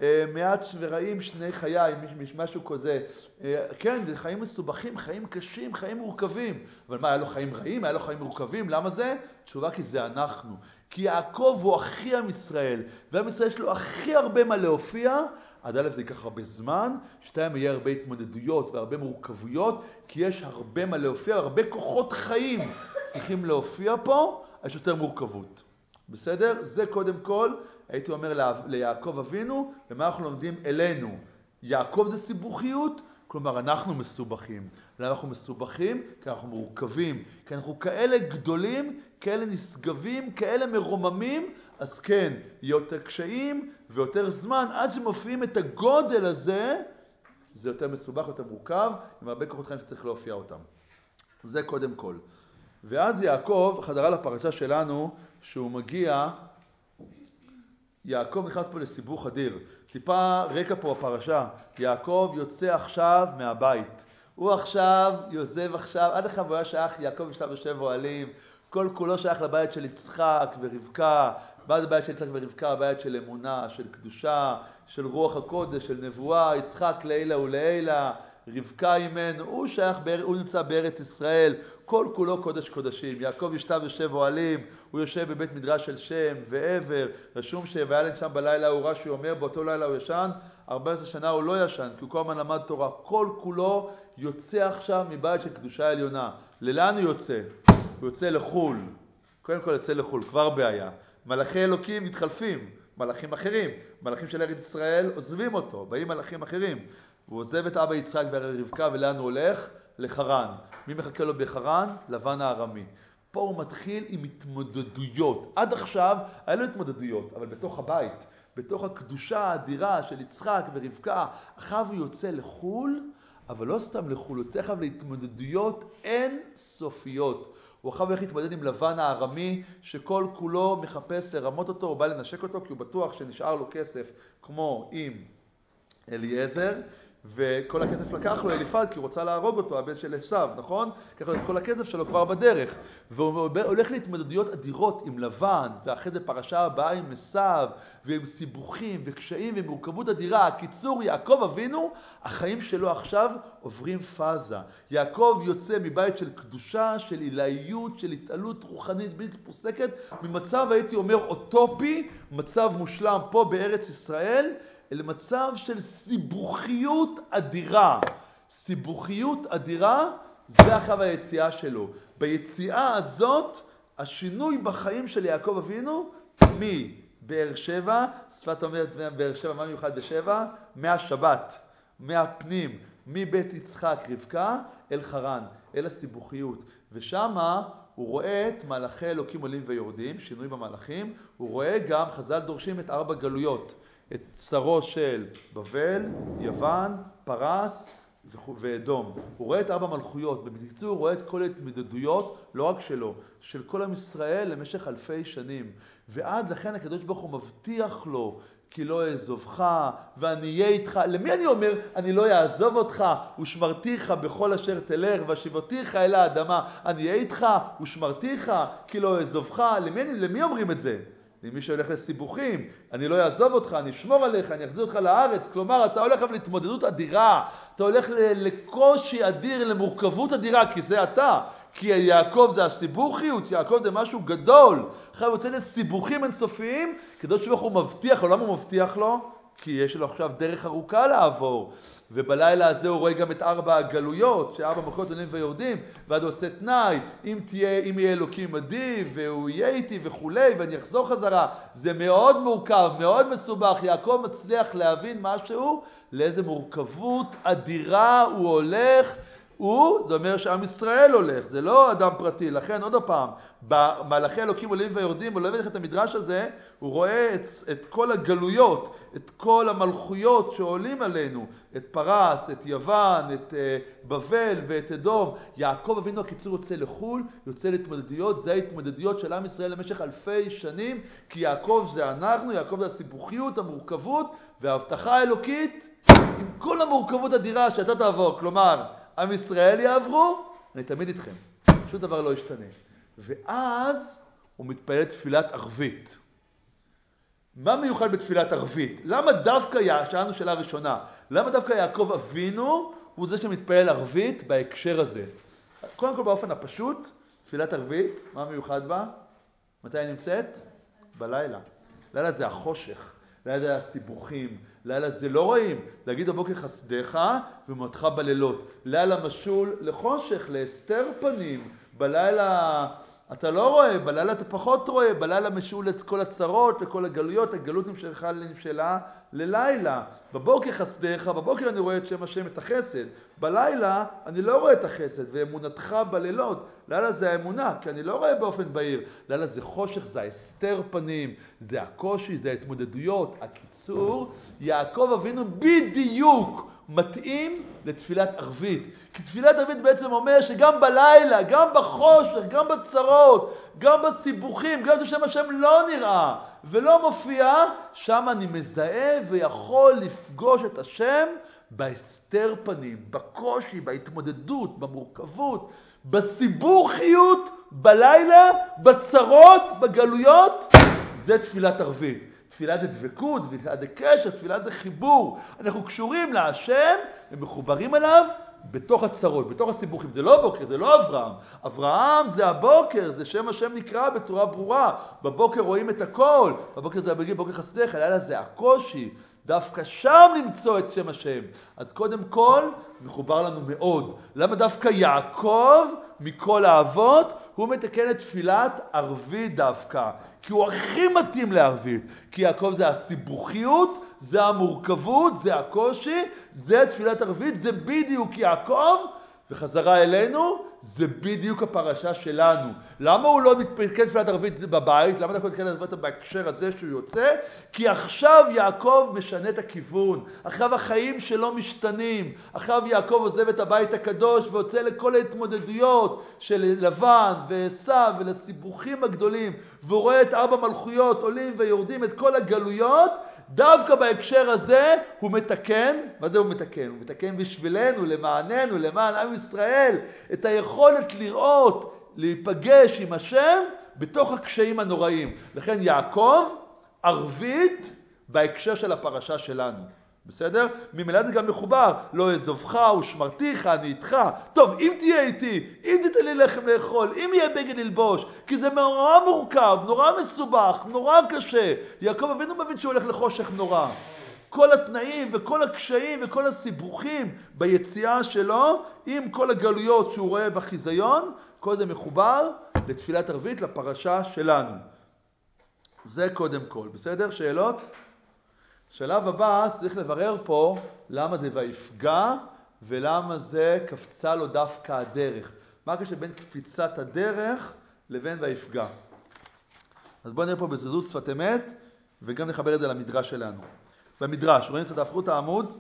מעט ורעים שני חיי, משהו כזה. כן, זה חיים מסובכים, חיים קשים, חיים מורכבים. אבל מה, היה לו חיים רעים? היה לו חיים מורכבים? למה זה? תשובה, כי זה אנחנו. כי יעקב הוא אחי עם ישראל, ועם ישראל יש לו הכי הרבה מה להופיע. עד א' זה ייקח הרבה זמן, שתיים יהיה הרבה התמודדויות והרבה מורכבויות, כי יש הרבה מה להופיע, הרבה כוחות חיים צריכים להופיע פה, יש יותר מורכבות. בסדר? זה קודם כל, הייתי אומר ליעקב אבינו, ומה אנחנו לומדים אלינו. יעקב זה סיבוכיות, כלומר אנחנו מסובכים. למה אנחנו מסובכים? כי אנחנו מורכבים, כי אנחנו כאלה גדולים, כאלה נשגבים, כאלה מרוממים, אז כן, יהיה יותר קשיים ויותר זמן, עד שמופיעים את הגודל הזה, זה יותר מסובך, יותר מורכב, עם הרבה כוחות חיים שצריך להופיע אותם. זה קודם כל. ואז יעקב, חזרה לפרשה שלנו, שהוא מגיע, יעקב נכנס פה לסיבוך אדיר. טיפה רקע פה בפרשה, יעקב יוצא עכשיו מהבית. הוא עכשיו, יוזב עכשיו, עד עכשיו הוא היה שייך, יעקב ישב יושב אוהלים, כל כולו שייך לבית של יצחק ורבקה, בעד הבית של יצחק ורבקה, הבית של אמונה, של קדושה, של רוח הקודש, של נבואה, יצחק לילה ולעילה, רבקה אימן, הוא שייך, הוא נמצא בארץ ישראל, כל כולו קודש קודשים. יעקב ישתב יושב אוהלים, הוא יושב בבית מדרש של שם ועבר, רשום שהיה להם שם בלילה הוא רש"י אומר, באותו לילה הוא ישן, ארבע עשרה שנה הוא לא ישן, כי הוא כל הזמן למד תורה, כל כולו יוצא עכשיו מבית של קדושה עליונה. ללאן הוא יוצא? הוא יוצא לחול, קודם כל יוצא לחול, כבר בעיה. מלאכי אלוקים מתחלפים, מלאכים אחרים, מלאכים של ארץ ישראל עוזבים אותו, באים מלאכים אחרים. הוא עוזב את אבא יצחק ורבקה, ולאן הוא הולך? לחרן. מי מחכה לו בחרן? לבן הארמי. פה הוא מתחיל עם התמודדויות. עד עכשיו היה לו התמודדויות, אבל בתוך הבית, בתוך הקדושה האדירה של יצחק ורבקה, אחר הוא יוצא לחול, אבל לא סתם לחול, הוא תכף להתמודדויות אין סופיות. הוא אחר הולך להתמודד עם לבן הארמי, שכל כולו מחפש לרמות אותו, הוא בא לנשק אותו, כי הוא בטוח שנשאר לו כסף כמו עם אליעזר, וכל הכסף לקח לו אליפז, כי הוא רוצה להרוג אותו, הבן של עשיו, נכון? ככה כל הכסף שלו כבר בדרך. והוא הולך להתמודדויות אדירות עם לבן, ואחרי זה פרשה הבאה עם עשיו, ועם סיבוכים וקשיים ומורכבות אדירה. הקיצור, יעקב אבינו, החיים שלו עכשיו עוברים פאזה. יעקב יוצא מבית של קדושה, של עילאיות, של התעלות רוחנית בלתי פוסקת, ממצב, הייתי אומר, אוטופי, מצב מושלם פה בארץ ישראל, למצב של סיבוכיות אדירה. סיבוכיות אדירה, זה אחר היציאה שלו. ביציאה הזאת, השינוי בחיים של יעקב אבינו, מבאר שבע, שפת אומרת באר שבע, מה מיוחד בשבע? מהשבת, מהפנים, מבית יצחק רבקה אל חרן, אל הסיבוכיות. ושמה הוא רואה את מלאכי אלוקים עולים ויורדים, שינוי במלאכים, הוא רואה גם, חז"ל דורשים את ארבע גלויות. את שרו של בבל, יוון, פרס ואדום. הוא רואה את ארבע מלכויות. בקיצור הוא רואה את כל ההתמודדויות, לא רק שלו, של כל עם ישראל למשך אלפי שנים. ועד לכן הקדוש ברוך הוא מבטיח לו, כי לא אעזובך, ואני אהיה איתך. למי אני אומר? אני לא אעזוב אותך, ושמרתיך בכל אשר תלך, והשיבותיך אל האדמה. אני אהיה איתך, ושמרתיך, כי לא אעזובך. למי, למי אומרים את זה? למי שהולך לסיבוכים. אני לא אעזוב אותך, אני אשמור עליך, אני אחזיר אותך לארץ. כלומר, אתה הולך להתמודדות אדירה, אתה הולך לקושי אדיר, למורכבות אדירה, כי זה אתה. כי יעקב זה הסיבוכיות, יעקב זה משהו גדול. אחרי הוא יוצא לסיבוכים אינסופיים, כדי שבח הוא מבטיח לו. למה הוא מבטיח לו? כי יש לו עכשיו דרך ארוכה לעבור. ובלילה הזה הוא רואה גם את ארבע הגלויות, שארבע מלכויות עולים ויורדים, ועד הוא עושה תנאי, אם, תהיה, אם יהיה אלוקים עדי, והוא יהיה איתי וכולי, ואני אחזור חזרה. זה מאוד מורכב, מאוד מסובך. יעקב מצליח להבין משהו, לאיזה מורכבות אדירה הוא הולך, הוא, זה אומר שעם ישראל הולך, זה לא אדם פרטי. לכן עוד הפעם, במלאכי אלוקים עולים ויורדים, הוא לא הביא לך את המדרש הזה, הוא רואה את, את כל הגלויות, את כל המלכויות שעולים עלינו, את פרס, את יוון, את uh, בבל ואת אדום. יעקב אבינו הקיצור יוצא לחול, יוצא להתמודדויות, זה ההתמודדויות של עם ישראל למשך אלפי שנים, כי יעקב זה אנחנו, יעקב זה הסיבוכיות, המורכבות וההבטחה האלוקית, עם כל המורכבות אדירה שאתה תעבור. כלומר, עם ישראל יעברו, אני תמיד איתכם. שום דבר לא ישתנה. ואז הוא מתפלל תפילת ערבית. מה מיוחד בתפילת ערבית? למה דווקא, שאלנו שאלה ראשונה, למה דווקא יעקב אבינו הוא זה שמתפלל ערבית בהקשר הזה? קודם כל באופן הפשוט, תפילת ערבית, מה מיוחד בה? מתי היא נמצאת? בלילה. לילה זה החושך. לילה זה הסיבוכים, לילה זה לא רואים, להגיד בבוקר חסדך ומותך בלילות. לילה משול לחושך, להסתר פנים, בלילה אתה לא רואה, בלילה אתה פחות רואה, בלילה משול את כל הצרות, לכל הגלויות, הגלות נמשכה לנמשלה ללילה. בבוקר חסדך, בבוקר אני רואה את שם השם, את החסד, בלילה אני לא רואה את החסד, ואמונתך בלילות. לילה זה האמונה, כי אני לא רואה באופן בהיר. לילה זה חושך, זה ההסתר פנים, זה הקושי, זה ההתמודדויות. הקיצור, יעקב אבינו בדיוק מתאים לתפילת ערבית. כי תפילת ערבית בעצם אומר שגם בלילה, גם בחושך, גם בצרות, גם בסיבוכים, גם ששם השם לא נראה ולא מופיע, שם אני מזהה ויכול לפגוש את השם בהסתר פנים, בקושי, בהתמודדות, במורכבות, בסיבוכיות, בלילה, בצרות, בגלויות. זה תפילת ערבית. תפילה זה דבקות, תפילה זה קשר, תפילה זה חיבור. אנחנו קשורים להשם ומחוברים אליו בתוך הצרות, בתוך הסיבוכים. זה לא בוקר, זה לא אברהם. אברהם זה הבוקר, זה שם השם נקרא בצורה ברורה. בבוקר רואים את הכל. בבוקר זה הבגיל, בבוקר חסדך, הלילה זה הקושי. דווקא שם למצוא את שם השם. אז קודם כל, מחובר לנו מאוד. למה דווקא יעקב, מכל האבות, הוא מתקן את תפילת ערבית דווקא? כי הוא הכי מתאים לערבית. כי יעקב זה הסיבוכיות, זה המורכבות, זה הקושי, זה תפילת ערבית, זה בדיוק יעקב, וחזרה אלינו, זה בדיוק הפרשה שלנו. למה הוא לא מתקן תפילת ערבית בבית? למה אתה מתקן תפילת ערבית בהקשר הזה שהוא יוצא? כי עכשיו יעקב משנה את הכיוון. עכשיו החיים שלו משתנים. עכשיו יעקב עוזב את הבית הקדוש ויוצא לכל ההתמודדויות של לבן ועשיו ולסיבוכים הגדולים. והוא רואה את ארבע מלכויות עולים ויורדים, את כל הגלויות. דווקא בהקשר הזה הוא מתקן. מה זה הוא מתקן? הוא מתקן בשבילנו, למעננו, למען עם ישראל, את היכולת לראות, להיפגש עם השם בתוך הקשיים הנוראים. לכן יעקב ערבית בהקשר של הפרשה שלנו. בסדר? ממילא זה גם מחובר, לא אעזובך ושמרתיך, אני איתך. טוב, אם תהיה איתי, אם תיתן לי לחם לאכול, אם יהיה בגד ללבוש, כי זה נורא מורכב, נורא מסובך, נורא קשה. יעקב אבינו מבין שהוא הולך לחושך נורא. כל התנאים וכל הקשיים וכל הסיבוכים ביציאה שלו, עם כל הגלויות שהוא רואה בחיזיון, כל זה מחובר לתפילת ערבית, לפרשה שלנו. זה קודם כל. בסדר? שאלות? שלב הבא צריך לברר פה למה זה ויפגע ולמה זה קפצה לו דווקא הדרך. מה הקשר בין קפיצת הדרך לבין ויפגע? אז בואו נראה פה בזריזות שפת אמת וגם נחבר את זה למדרש שלנו. במדרש, רואים קצת הפכו את העמוד?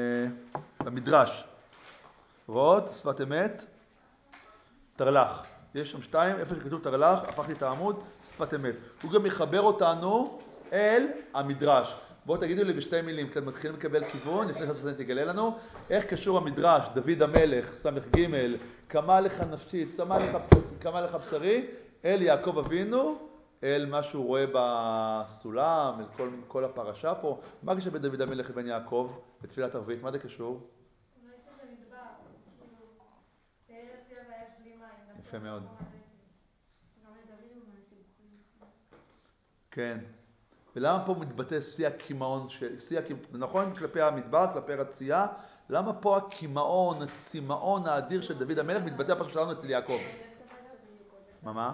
במדרש. רואות? שפת אמת? תרלך. יש שם שתיים, איפה שכתוב תרל"ח, הפכתי את העמוד, שפת אמת. הוא גם מחבר אותנו אל המדרש. בואו תגידו לי בשתי מילים, קצת מתחילים לקבל כיוון, לפני שהסטודנט יגלה לנו, איך קשור המדרש, דוד המלך, סמך ג', כמה לך נפשית, כמה לך בשרי, אל יעקב אבינו, אל מה שהוא רואה בסולם, אל כל, כל הפרשה פה. מה קשור בין דוד המלך לבין יעקב בתפילת ערבית? מה זה קשור? אולי שזה מדבר, כאילו, בארץ טבע יש בלי מים. יפה מאוד. גם לדוד הוא מסיבוכים. כן. ולמה פה מתבטא שיא הקימאון, שיא הקימאון, נכון כלפי המדבר, כלפי רצייה, למה פה הקימאון, הצימאון האדיר של דוד המלך מתבטא פשוט שלנו אצל יעקב? מה מה?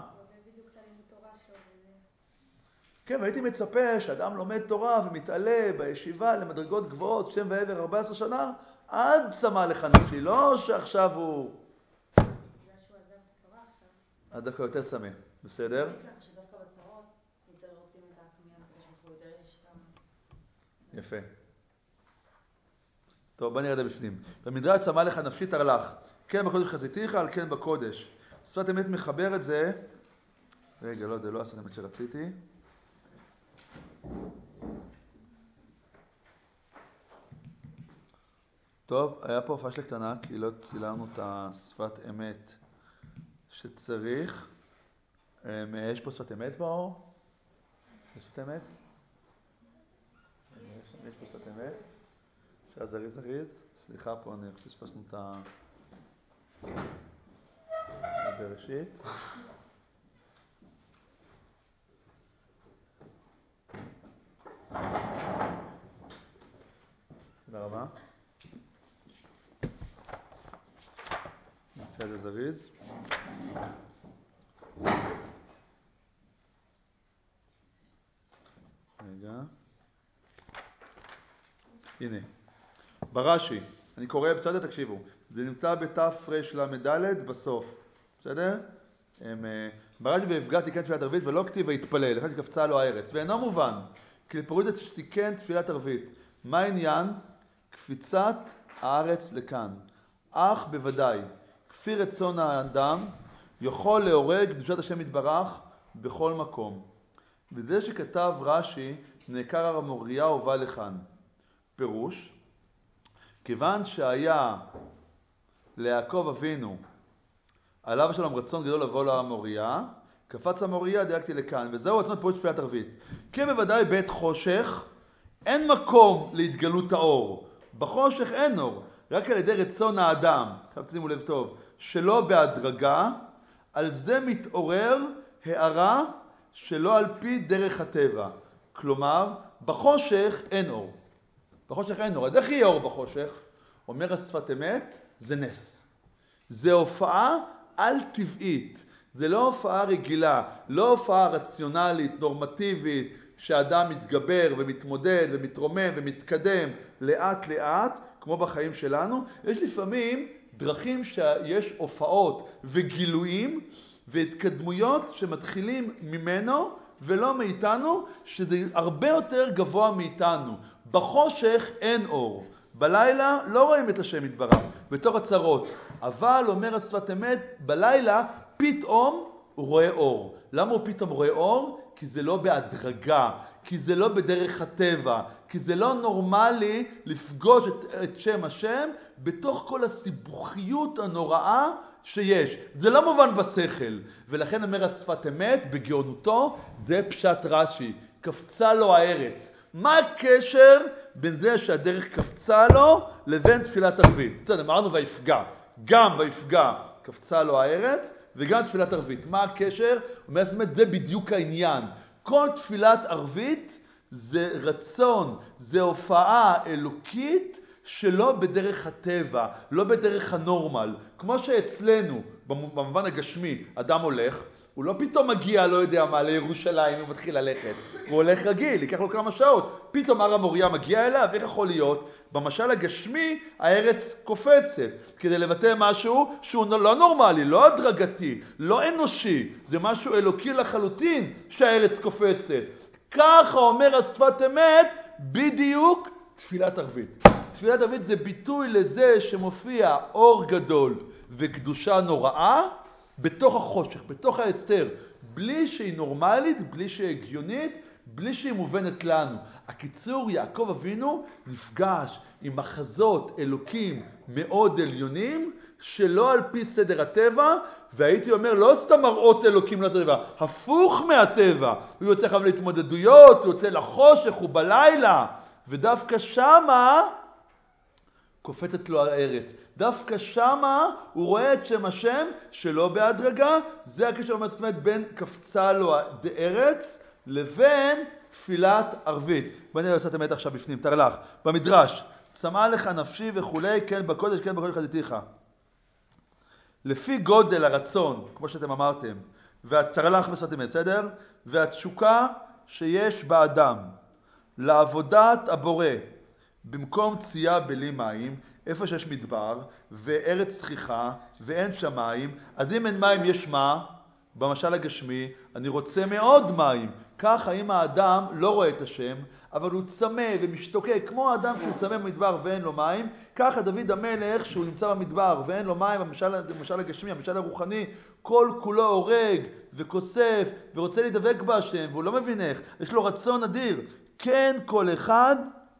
כן, והייתי מצפה שאדם לומד תורה ומתעלה בישיבה למדרגות גבוהות, שם ועבר ארבע עשרה שנה, עד צמא לך נפשי, לא שעכשיו הוא... בגלל שהוא עזב את התורה עכשיו. עד דווקא יותר צמא, בסדר? אני ככה שדווקא בצרות יותר רוצים את הכמיהה, כשאנחנו יותר יש את ה... יפה. טוב, בוא נראה את זה בפנים. במדרש צמא לך נפשי תרל"ח, כן בקודש חזיתיך, על כן בקודש. שפת אמת מחבר את זה, רגע, לא, זה לא השפת אמת שרציתי. טוב, היה פה פשלה קטנה, כי לא צילמנו את השפת אמת שצריך. יש פה שפת אמת באור? יש שפת אמת? יש פה שפת אמת? אפשר זריז זריז? סליחה, פה אני חושב שפסנו את ה... בראשית. תודה רבה. נעשה את זה זריז. רגע. הנה. ברש"י, אני קורא בסדר, תקשיבו. זה נמצא בתרל"ד בסוף. בסדר? ברש"י והפגע תיקן תפילת ערבית ולא כתיב והתפלל, לכן שקפצה לו הארץ. ואינו מובן, כי לפירוט את שתיקן תפילת ערבית. מה העניין? קפיצת הארץ לכאן. אך בוודאי, כפי רצון האדם, יכול להורג קדושת השם יתברך בכל מקום. וזה שכתב רש"י, נעקר הר המוריה ובא לכאן. פירוש, כיוון שהיה ליעקב אבינו עליו השלום רצון גדול לבוא להר המוריה, קפץ המוריה, דייקתי לכאן, וזהו רצון פירוט תפילת ערבית. כי בוודאי בית חושך, אין מקום להתגלות האור. בחושך אין אור, רק על ידי רצון האדם, עכשיו תשימו לב טוב, שלא בהדרגה, על זה מתעורר הערה שלא על פי דרך הטבע. כלומר, בחושך אין אור. בחושך אין אור. אז איך יהיה אור בחושך? אומר השפת אמת, זה נס. זה הופעה על טבעית. זה לא הופעה רגילה, לא הופעה רציונלית, נורמטיבית, שאדם מתגבר ומתמודד ומתרומם ומתקדם לאט לאט, כמו בחיים שלנו. יש לפעמים דרכים שיש הופעות וגילויים והתקדמויות שמתחילים ממנו ולא מאיתנו, שזה הרבה יותר גבוה מאיתנו. בחושך אין אור. בלילה לא רואים את השם יתברך, בתור הצרות. אבל, אומר השפת אמת, בלילה פתאום הוא רואה אור. למה הוא פתאום רואה אור? כי זה לא בהדרגה, כי זה לא בדרך הטבע, כי זה לא נורמלי לפגוש את, את שם השם בתוך כל הסיבוכיות הנוראה שיש. זה לא מובן בשכל. ולכן אומר השפת אמת, בגאונותו, זה פשט רש"י. קפצה לו הארץ. מה הקשר בין זה שהדרך קפצה לו לבין תפילת ערבית? בסדר, אמרנו ויפגע. גם ויפגע קפצה לו הארץ וגם תפילת ערבית. מה הקשר? אומר, זאת אומרת, זה בדיוק העניין. כל תפילת ערבית זה רצון, זה הופעה אלוקית שלא בדרך הטבע, לא בדרך הנורמל. כמו שאצלנו, במובן הגשמי, אדם הולך, הוא לא פתאום מגיע, לא יודע מה, לירושלים, הוא מתחיל ללכת. הוא הולך רגיל, ייקח לו כמה שעות. פתאום הר המוריה מגיע אליו, איך יכול להיות? במשל הגשמי, הארץ קופצת, כדי לבטא משהו שהוא לא נורמלי, לא הדרגתי, לא אנושי. זה משהו אלוקי לחלוטין שהארץ קופצת. ככה אומר השפת אמת, בדיוק תפילת ערבית. תפילת ערבית זה ביטוי לזה שמופיע אור גדול וקדושה נוראה, בתוך החושך, בתוך ההסתר, בלי שהיא נורמלית, בלי שהיא הגיונית, בלי שהיא מובנת לנו. הקיצור, יעקב אבינו נפגש עם מחזות אלוקים מאוד עליונים, שלא על פי סדר הטבע, והייתי אומר, לא סתם מראות אלוקים לטבע, הפוך מהטבע. הוא יוצא חייב להתמודדויות, הוא יוצא לחושך, הוא בלילה, ודווקא שמה קופצת לו הארץ. דווקא שמה הוא רואה את שם השם שלא בהדרגה. זה הקשר המצטמת בין קפצה לו הארץ לבין תפילת ערבית. בואי נראה עושה את האמת עכשיו בפנים, תרלך. במדרש, צמאה לך נפשי וכולי, כן בקודש, כן בקודש חזיתיך. לפי גודל הרצון, כמו שאתם אמרתם, והתרלך בסרטים, בסדר? והתשוקה שיש באדם לעבודת הבורא, במקום צייה בלי מים, איפה שיש מדבר, וארץ שכיחה, ואין שמיים, אז אם אין מים יש מה? במשל הגשמי, אני רוצה מאוד מים. ככה אם האדם לא רואה את השם, אבל הוא צמא ומשתוקק, כמו האדם שהוא צמא במדבר ואין לו מים, ככה דוד המלך שהוא נמצא במדבר ואין לו מים, במשל, במשל הגשמי, במשל הרוחני, כל כולו הורג וכוסף ורוצה להידבק בהשם, והוא לא מבין איך, יש לו רצון אדיר. כן כל אחד,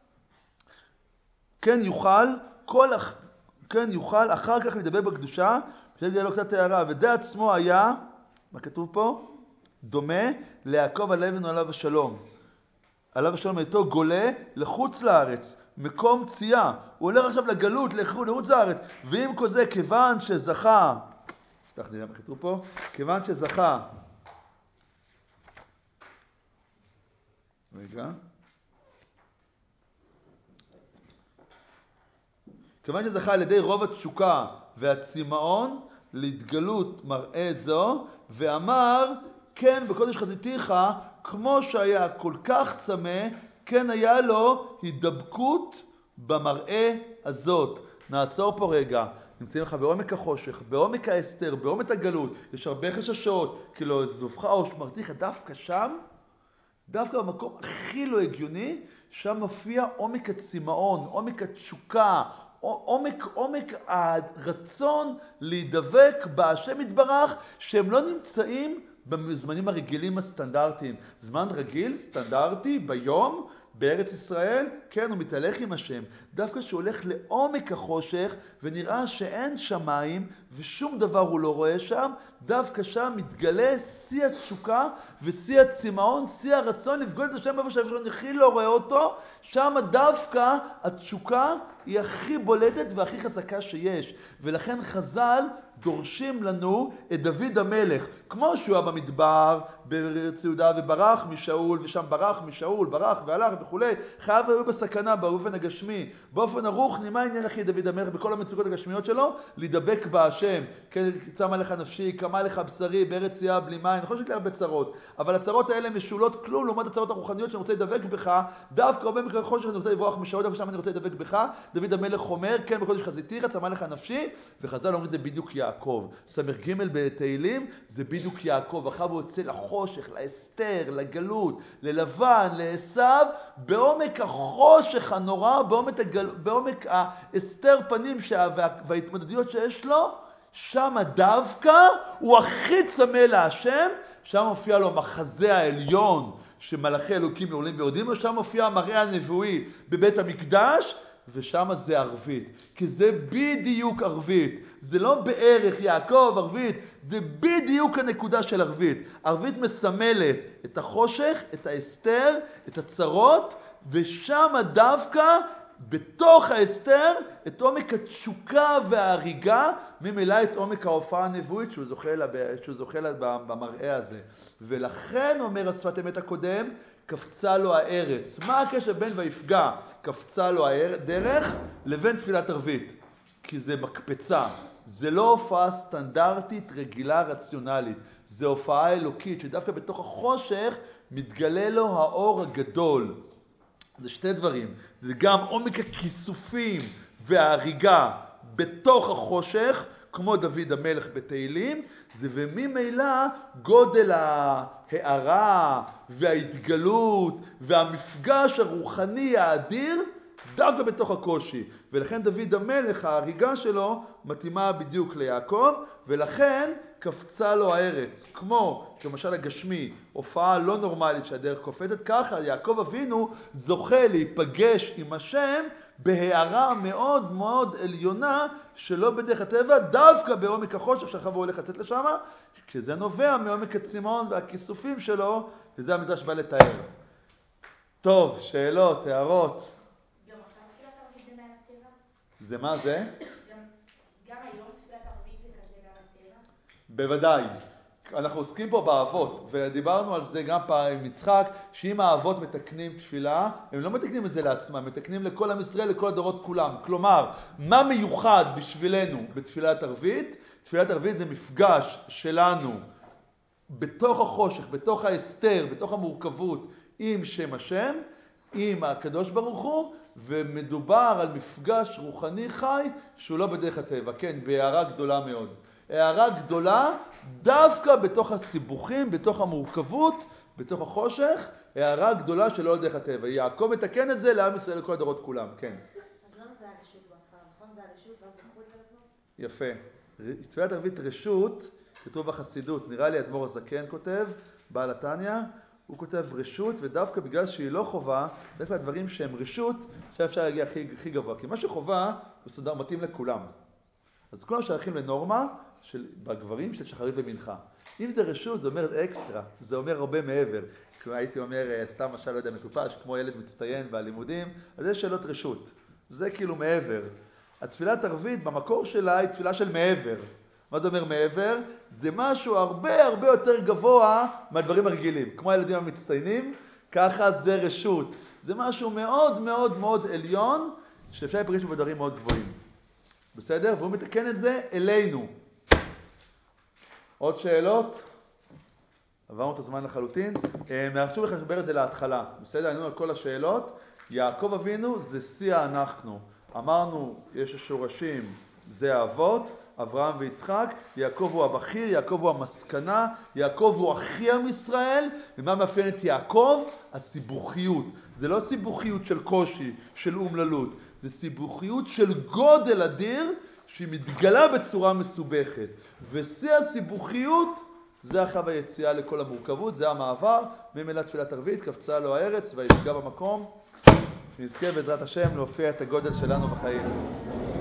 כן יוכל, כל, כן יוכל אחר כך להידבק בקדושה, שיהיה לו קצת הערה, וזה עצמו היה, מה כתוב פה? דומה ליעקב אבינו עליו השלום. עליו השלום הייתו גולה לחוץ לארץ, מקום צייה. הוא הולך עכשיו לגלות, לחוץ לארץ. ואם כל זה, כיוון שזכה, פתח נראה מה כתוב פה, כיוון שזכה, רגע, כיוון שזכה על ידי רוב התשוקה והצימאון להתגלות מראה זו, ואמר, כן בקודש חזיתיך, כמו שהיה כל כך צמא, כן היה לו הידבקות במראה הזאת. נעצור פה רגע, נמצאים לך בעומק החושך, בעומק ההסתר, בעומק הגלות, יש הרבה חששות, כי לא זובך או שמרתיך, דווקא שם, דווקא במקום הכי לא הגיוני, שם מופיע עומק הצימאון, עומק התשוקה, עומק, עומק הרצון להידבק בהשם יתברך, שהם לא נמצאים בזמנים הרגילים הסטנדרטיים. זמן רגיל, סטנדרטי, ביום, בארץ ישראל, כן, הוא מתהלך עם השם. דווקא שהוא הולך לעומק החושך, ונראה שאין שמיים, ושום דבר הוא לא רואה שם, דווקא שם מתגלה שיא התשוקה, ושיא הצימאון, שיא הרצון לפגוד את השם, איפה שהאפשר הכי לא רואה אותו, שם דווקא התשוקה היא הכי בולטת והכי חזקה שיש. ולכן חז"ל דורשים לנו את דוד המלך, כמו שהוא היה במדבר, בארץ יהודה, וברח משאול, ושם ברח משאול, ברח והלך וכו'. חייו היו בסכנה באופן הגשמי. באופן הרוחני, מה העניין הכי דוד המלך בכל המצוקות הגשמיות שלו? להידבק בהשם. כן, צמא לך נפשי, קמא לך בשרי, בארץ צייה בלי מים. נכון שיש לי הרבה צרות, אבל הצרות האלה משולות כלום לעומת הצרות הרוחניות שאני רוצה להידבק בך. דווקא הרבה מקרה חושך אני רוצה לברוח משאול, דווקא שם אני רוצה להידבק בך. דוד המלך אומר, כן בקודש חזיתיך, צמא לך נפשי, וחז"ל אומרים זה בדיוק יעקב. סמך ג' בתהילים זה בדיוק יעקב. אחר הוא יוצא לחושך, להסתר, לגלות, ללבן, לעשיו, בעומק החושך הנורא, בעומק, הגל... בעומק ההסתר פנים שה... וה... וההתמודדויות שיש לו, שם דווקא הוא הכי צמא להשם. שם מופיע לו מחזה העליון שמלאכי אלוקים מעולים ויורדים, ושם מופיע המראה הנבואי בבית המקדש, ושם זה ערבית, כי זה בדיוק ערבית. זה לא בערך יעקב ערבית, זה בדיוק הנקודה של ערבית. ערבית מסמלת את החושך, את ההסתר, את הצרות, ושם דווקא בתוך ההסתר את עומק התשוקה וההריגה, ממילא את עומק ההופעה הנבואית שהוא זוכה לה, שהוא זוכה לה במראה הזה. ולכן אומר השפת אמת הקודם, קפצה לו הארץ. מה הקשר בין ויפגע קפצה לו הדרך לבין תפילת ערבית? כי זה מקפצה. זה לא הופעה סטנדרטית, רגילה, רציונלית. זה הופעה אלוקית שדווקא בתוך החושך מתגלה לו האור הגדול. זה שתי דברים. זה גם עומק הכיסופים וההריגה בתוך החושך, כמו דוד המלך בתהילים, וממילא גודל ההארה וההתגלות והמפגש הרוחני האדיר דווקא בתוך הקושי. ולכן דוד המלך, ההריגה שלו, מתאימה בדיוק ליעקב, ולכן קפצה לו הארץ. כמו, למשל הגשמי, הופעה לא נורמלית שהדרך קופצת, ככה יעקב אבינו זוכה להיפגש עם השם בהערה מאוד מאוד עליונה, שלא בדרך הטבע, דווקא בעומק החושך שאחר הוא הולך לצאת לשם, כשזה נובע מעומק הצימון והכיסופים שלו, וזה המדרש בא לתאר. טוב, שאלות, הערות. גם עכשיו תפילת ערבית זה מעל הטבע? זה מה זה? גם, גם היום תפילת ערבית זה כזה מעל הטבע? בוודאי. אנחנו עוסקים פה באבות, ודיברנו על זה גם פעם עם יצחק, שאם האבות מתקנים תפילה, הם לא מתקנים את זה לעצמם, מתקנים לכל עם ישראל, לכל הדורות כולם. כלומר, מה מיוחד בשבילנו בתפילת ערבית? תפילת ערבית זה מפגש שלנו בתוך החושך, בתוך ההסתר, בתוך המורכבות עם שם השם, עם הקדוש ברוך הוא, ומדובר על מפגש רוחני חי שהוא לא בדרך הטבע. כן, בהערה גדולה מאוד. הערה גדולה דווקא בתוך הסיבוכים, בתוך המורכבות, בתוך החושך, הערה גדולה שלא בדרך הטבע. יעקב מתקן את זה לעם ישראל לכל הדורות כולם. כן. אז למה זה הרשות בהתחלה? נכון? זה הרשות ואז לקחו את זה לעצמם? יפה. תפילת ערבית רשות, כתוב בחסידות, נראה לי אדמו"ר הזקן כותב, בעל התניא, הוא כותב רשות, ודווקא בגלל שהיא לא חובה, דווקא הדברים שהם רשות, שאפשר להגיע הכי, הכי גבוה. כי מה שחובה, הוא סדר מתאים לכולם. אז כולם שייכים לנורמה של, בגברים של שחרית ומנחה. אם זה רשות, זה אומר אקסטרה, זה אומר הרבה מעבר. כמו הייתי אומר, סתם משל, לא יודע, מטופש, כמו ילד מצטיין בלימודים, אז זה שאלות רשות. זה כאילו מעבר. התפילת ערבית במקור שלה היא תפילה של מעבר. מה זה אומר מעבר? זה משהו הרבה הרבה יותר גבוה מהדברים הרגילים. כמו הילדים המצטיינים, ככה זה רשות. זה משהו מאוד מאוד מאוד עליון, שאפשר לפגש בדברים מאוד גבוהים. בסדר? והוא מתקן את זה אלינו. עוד שאלות? עברנו את הזמן לחלוטין. חשוב לחבר את זה להתחלה. בסדר? ענינו על כל השאלות. יעקב אבינו זה שיא אנחנו. אמרנו, יש השורשים, זה האבות, אברהם ויצחק. יעקב הוא הבכיר, יעקב הוא המסקנה, יעקב הוא אחי עם ישראל. ומה מאפיין את יעקב? הסיבוכיות. זה לא סיבוכיות של קושי, של אומללות. זה סיבוכיות של גודל אדיר שהיא מתגלה בצורה מסובכת. ושיא הסיבוכיות זה אחר היציאה לכל המורכבות, זה המעבר. ממילא תפילת ערבית, קפצה לו הארץ והיפגע במקום. שנזכה בעזרת השם להופיע את הגודל שלנו בחיים.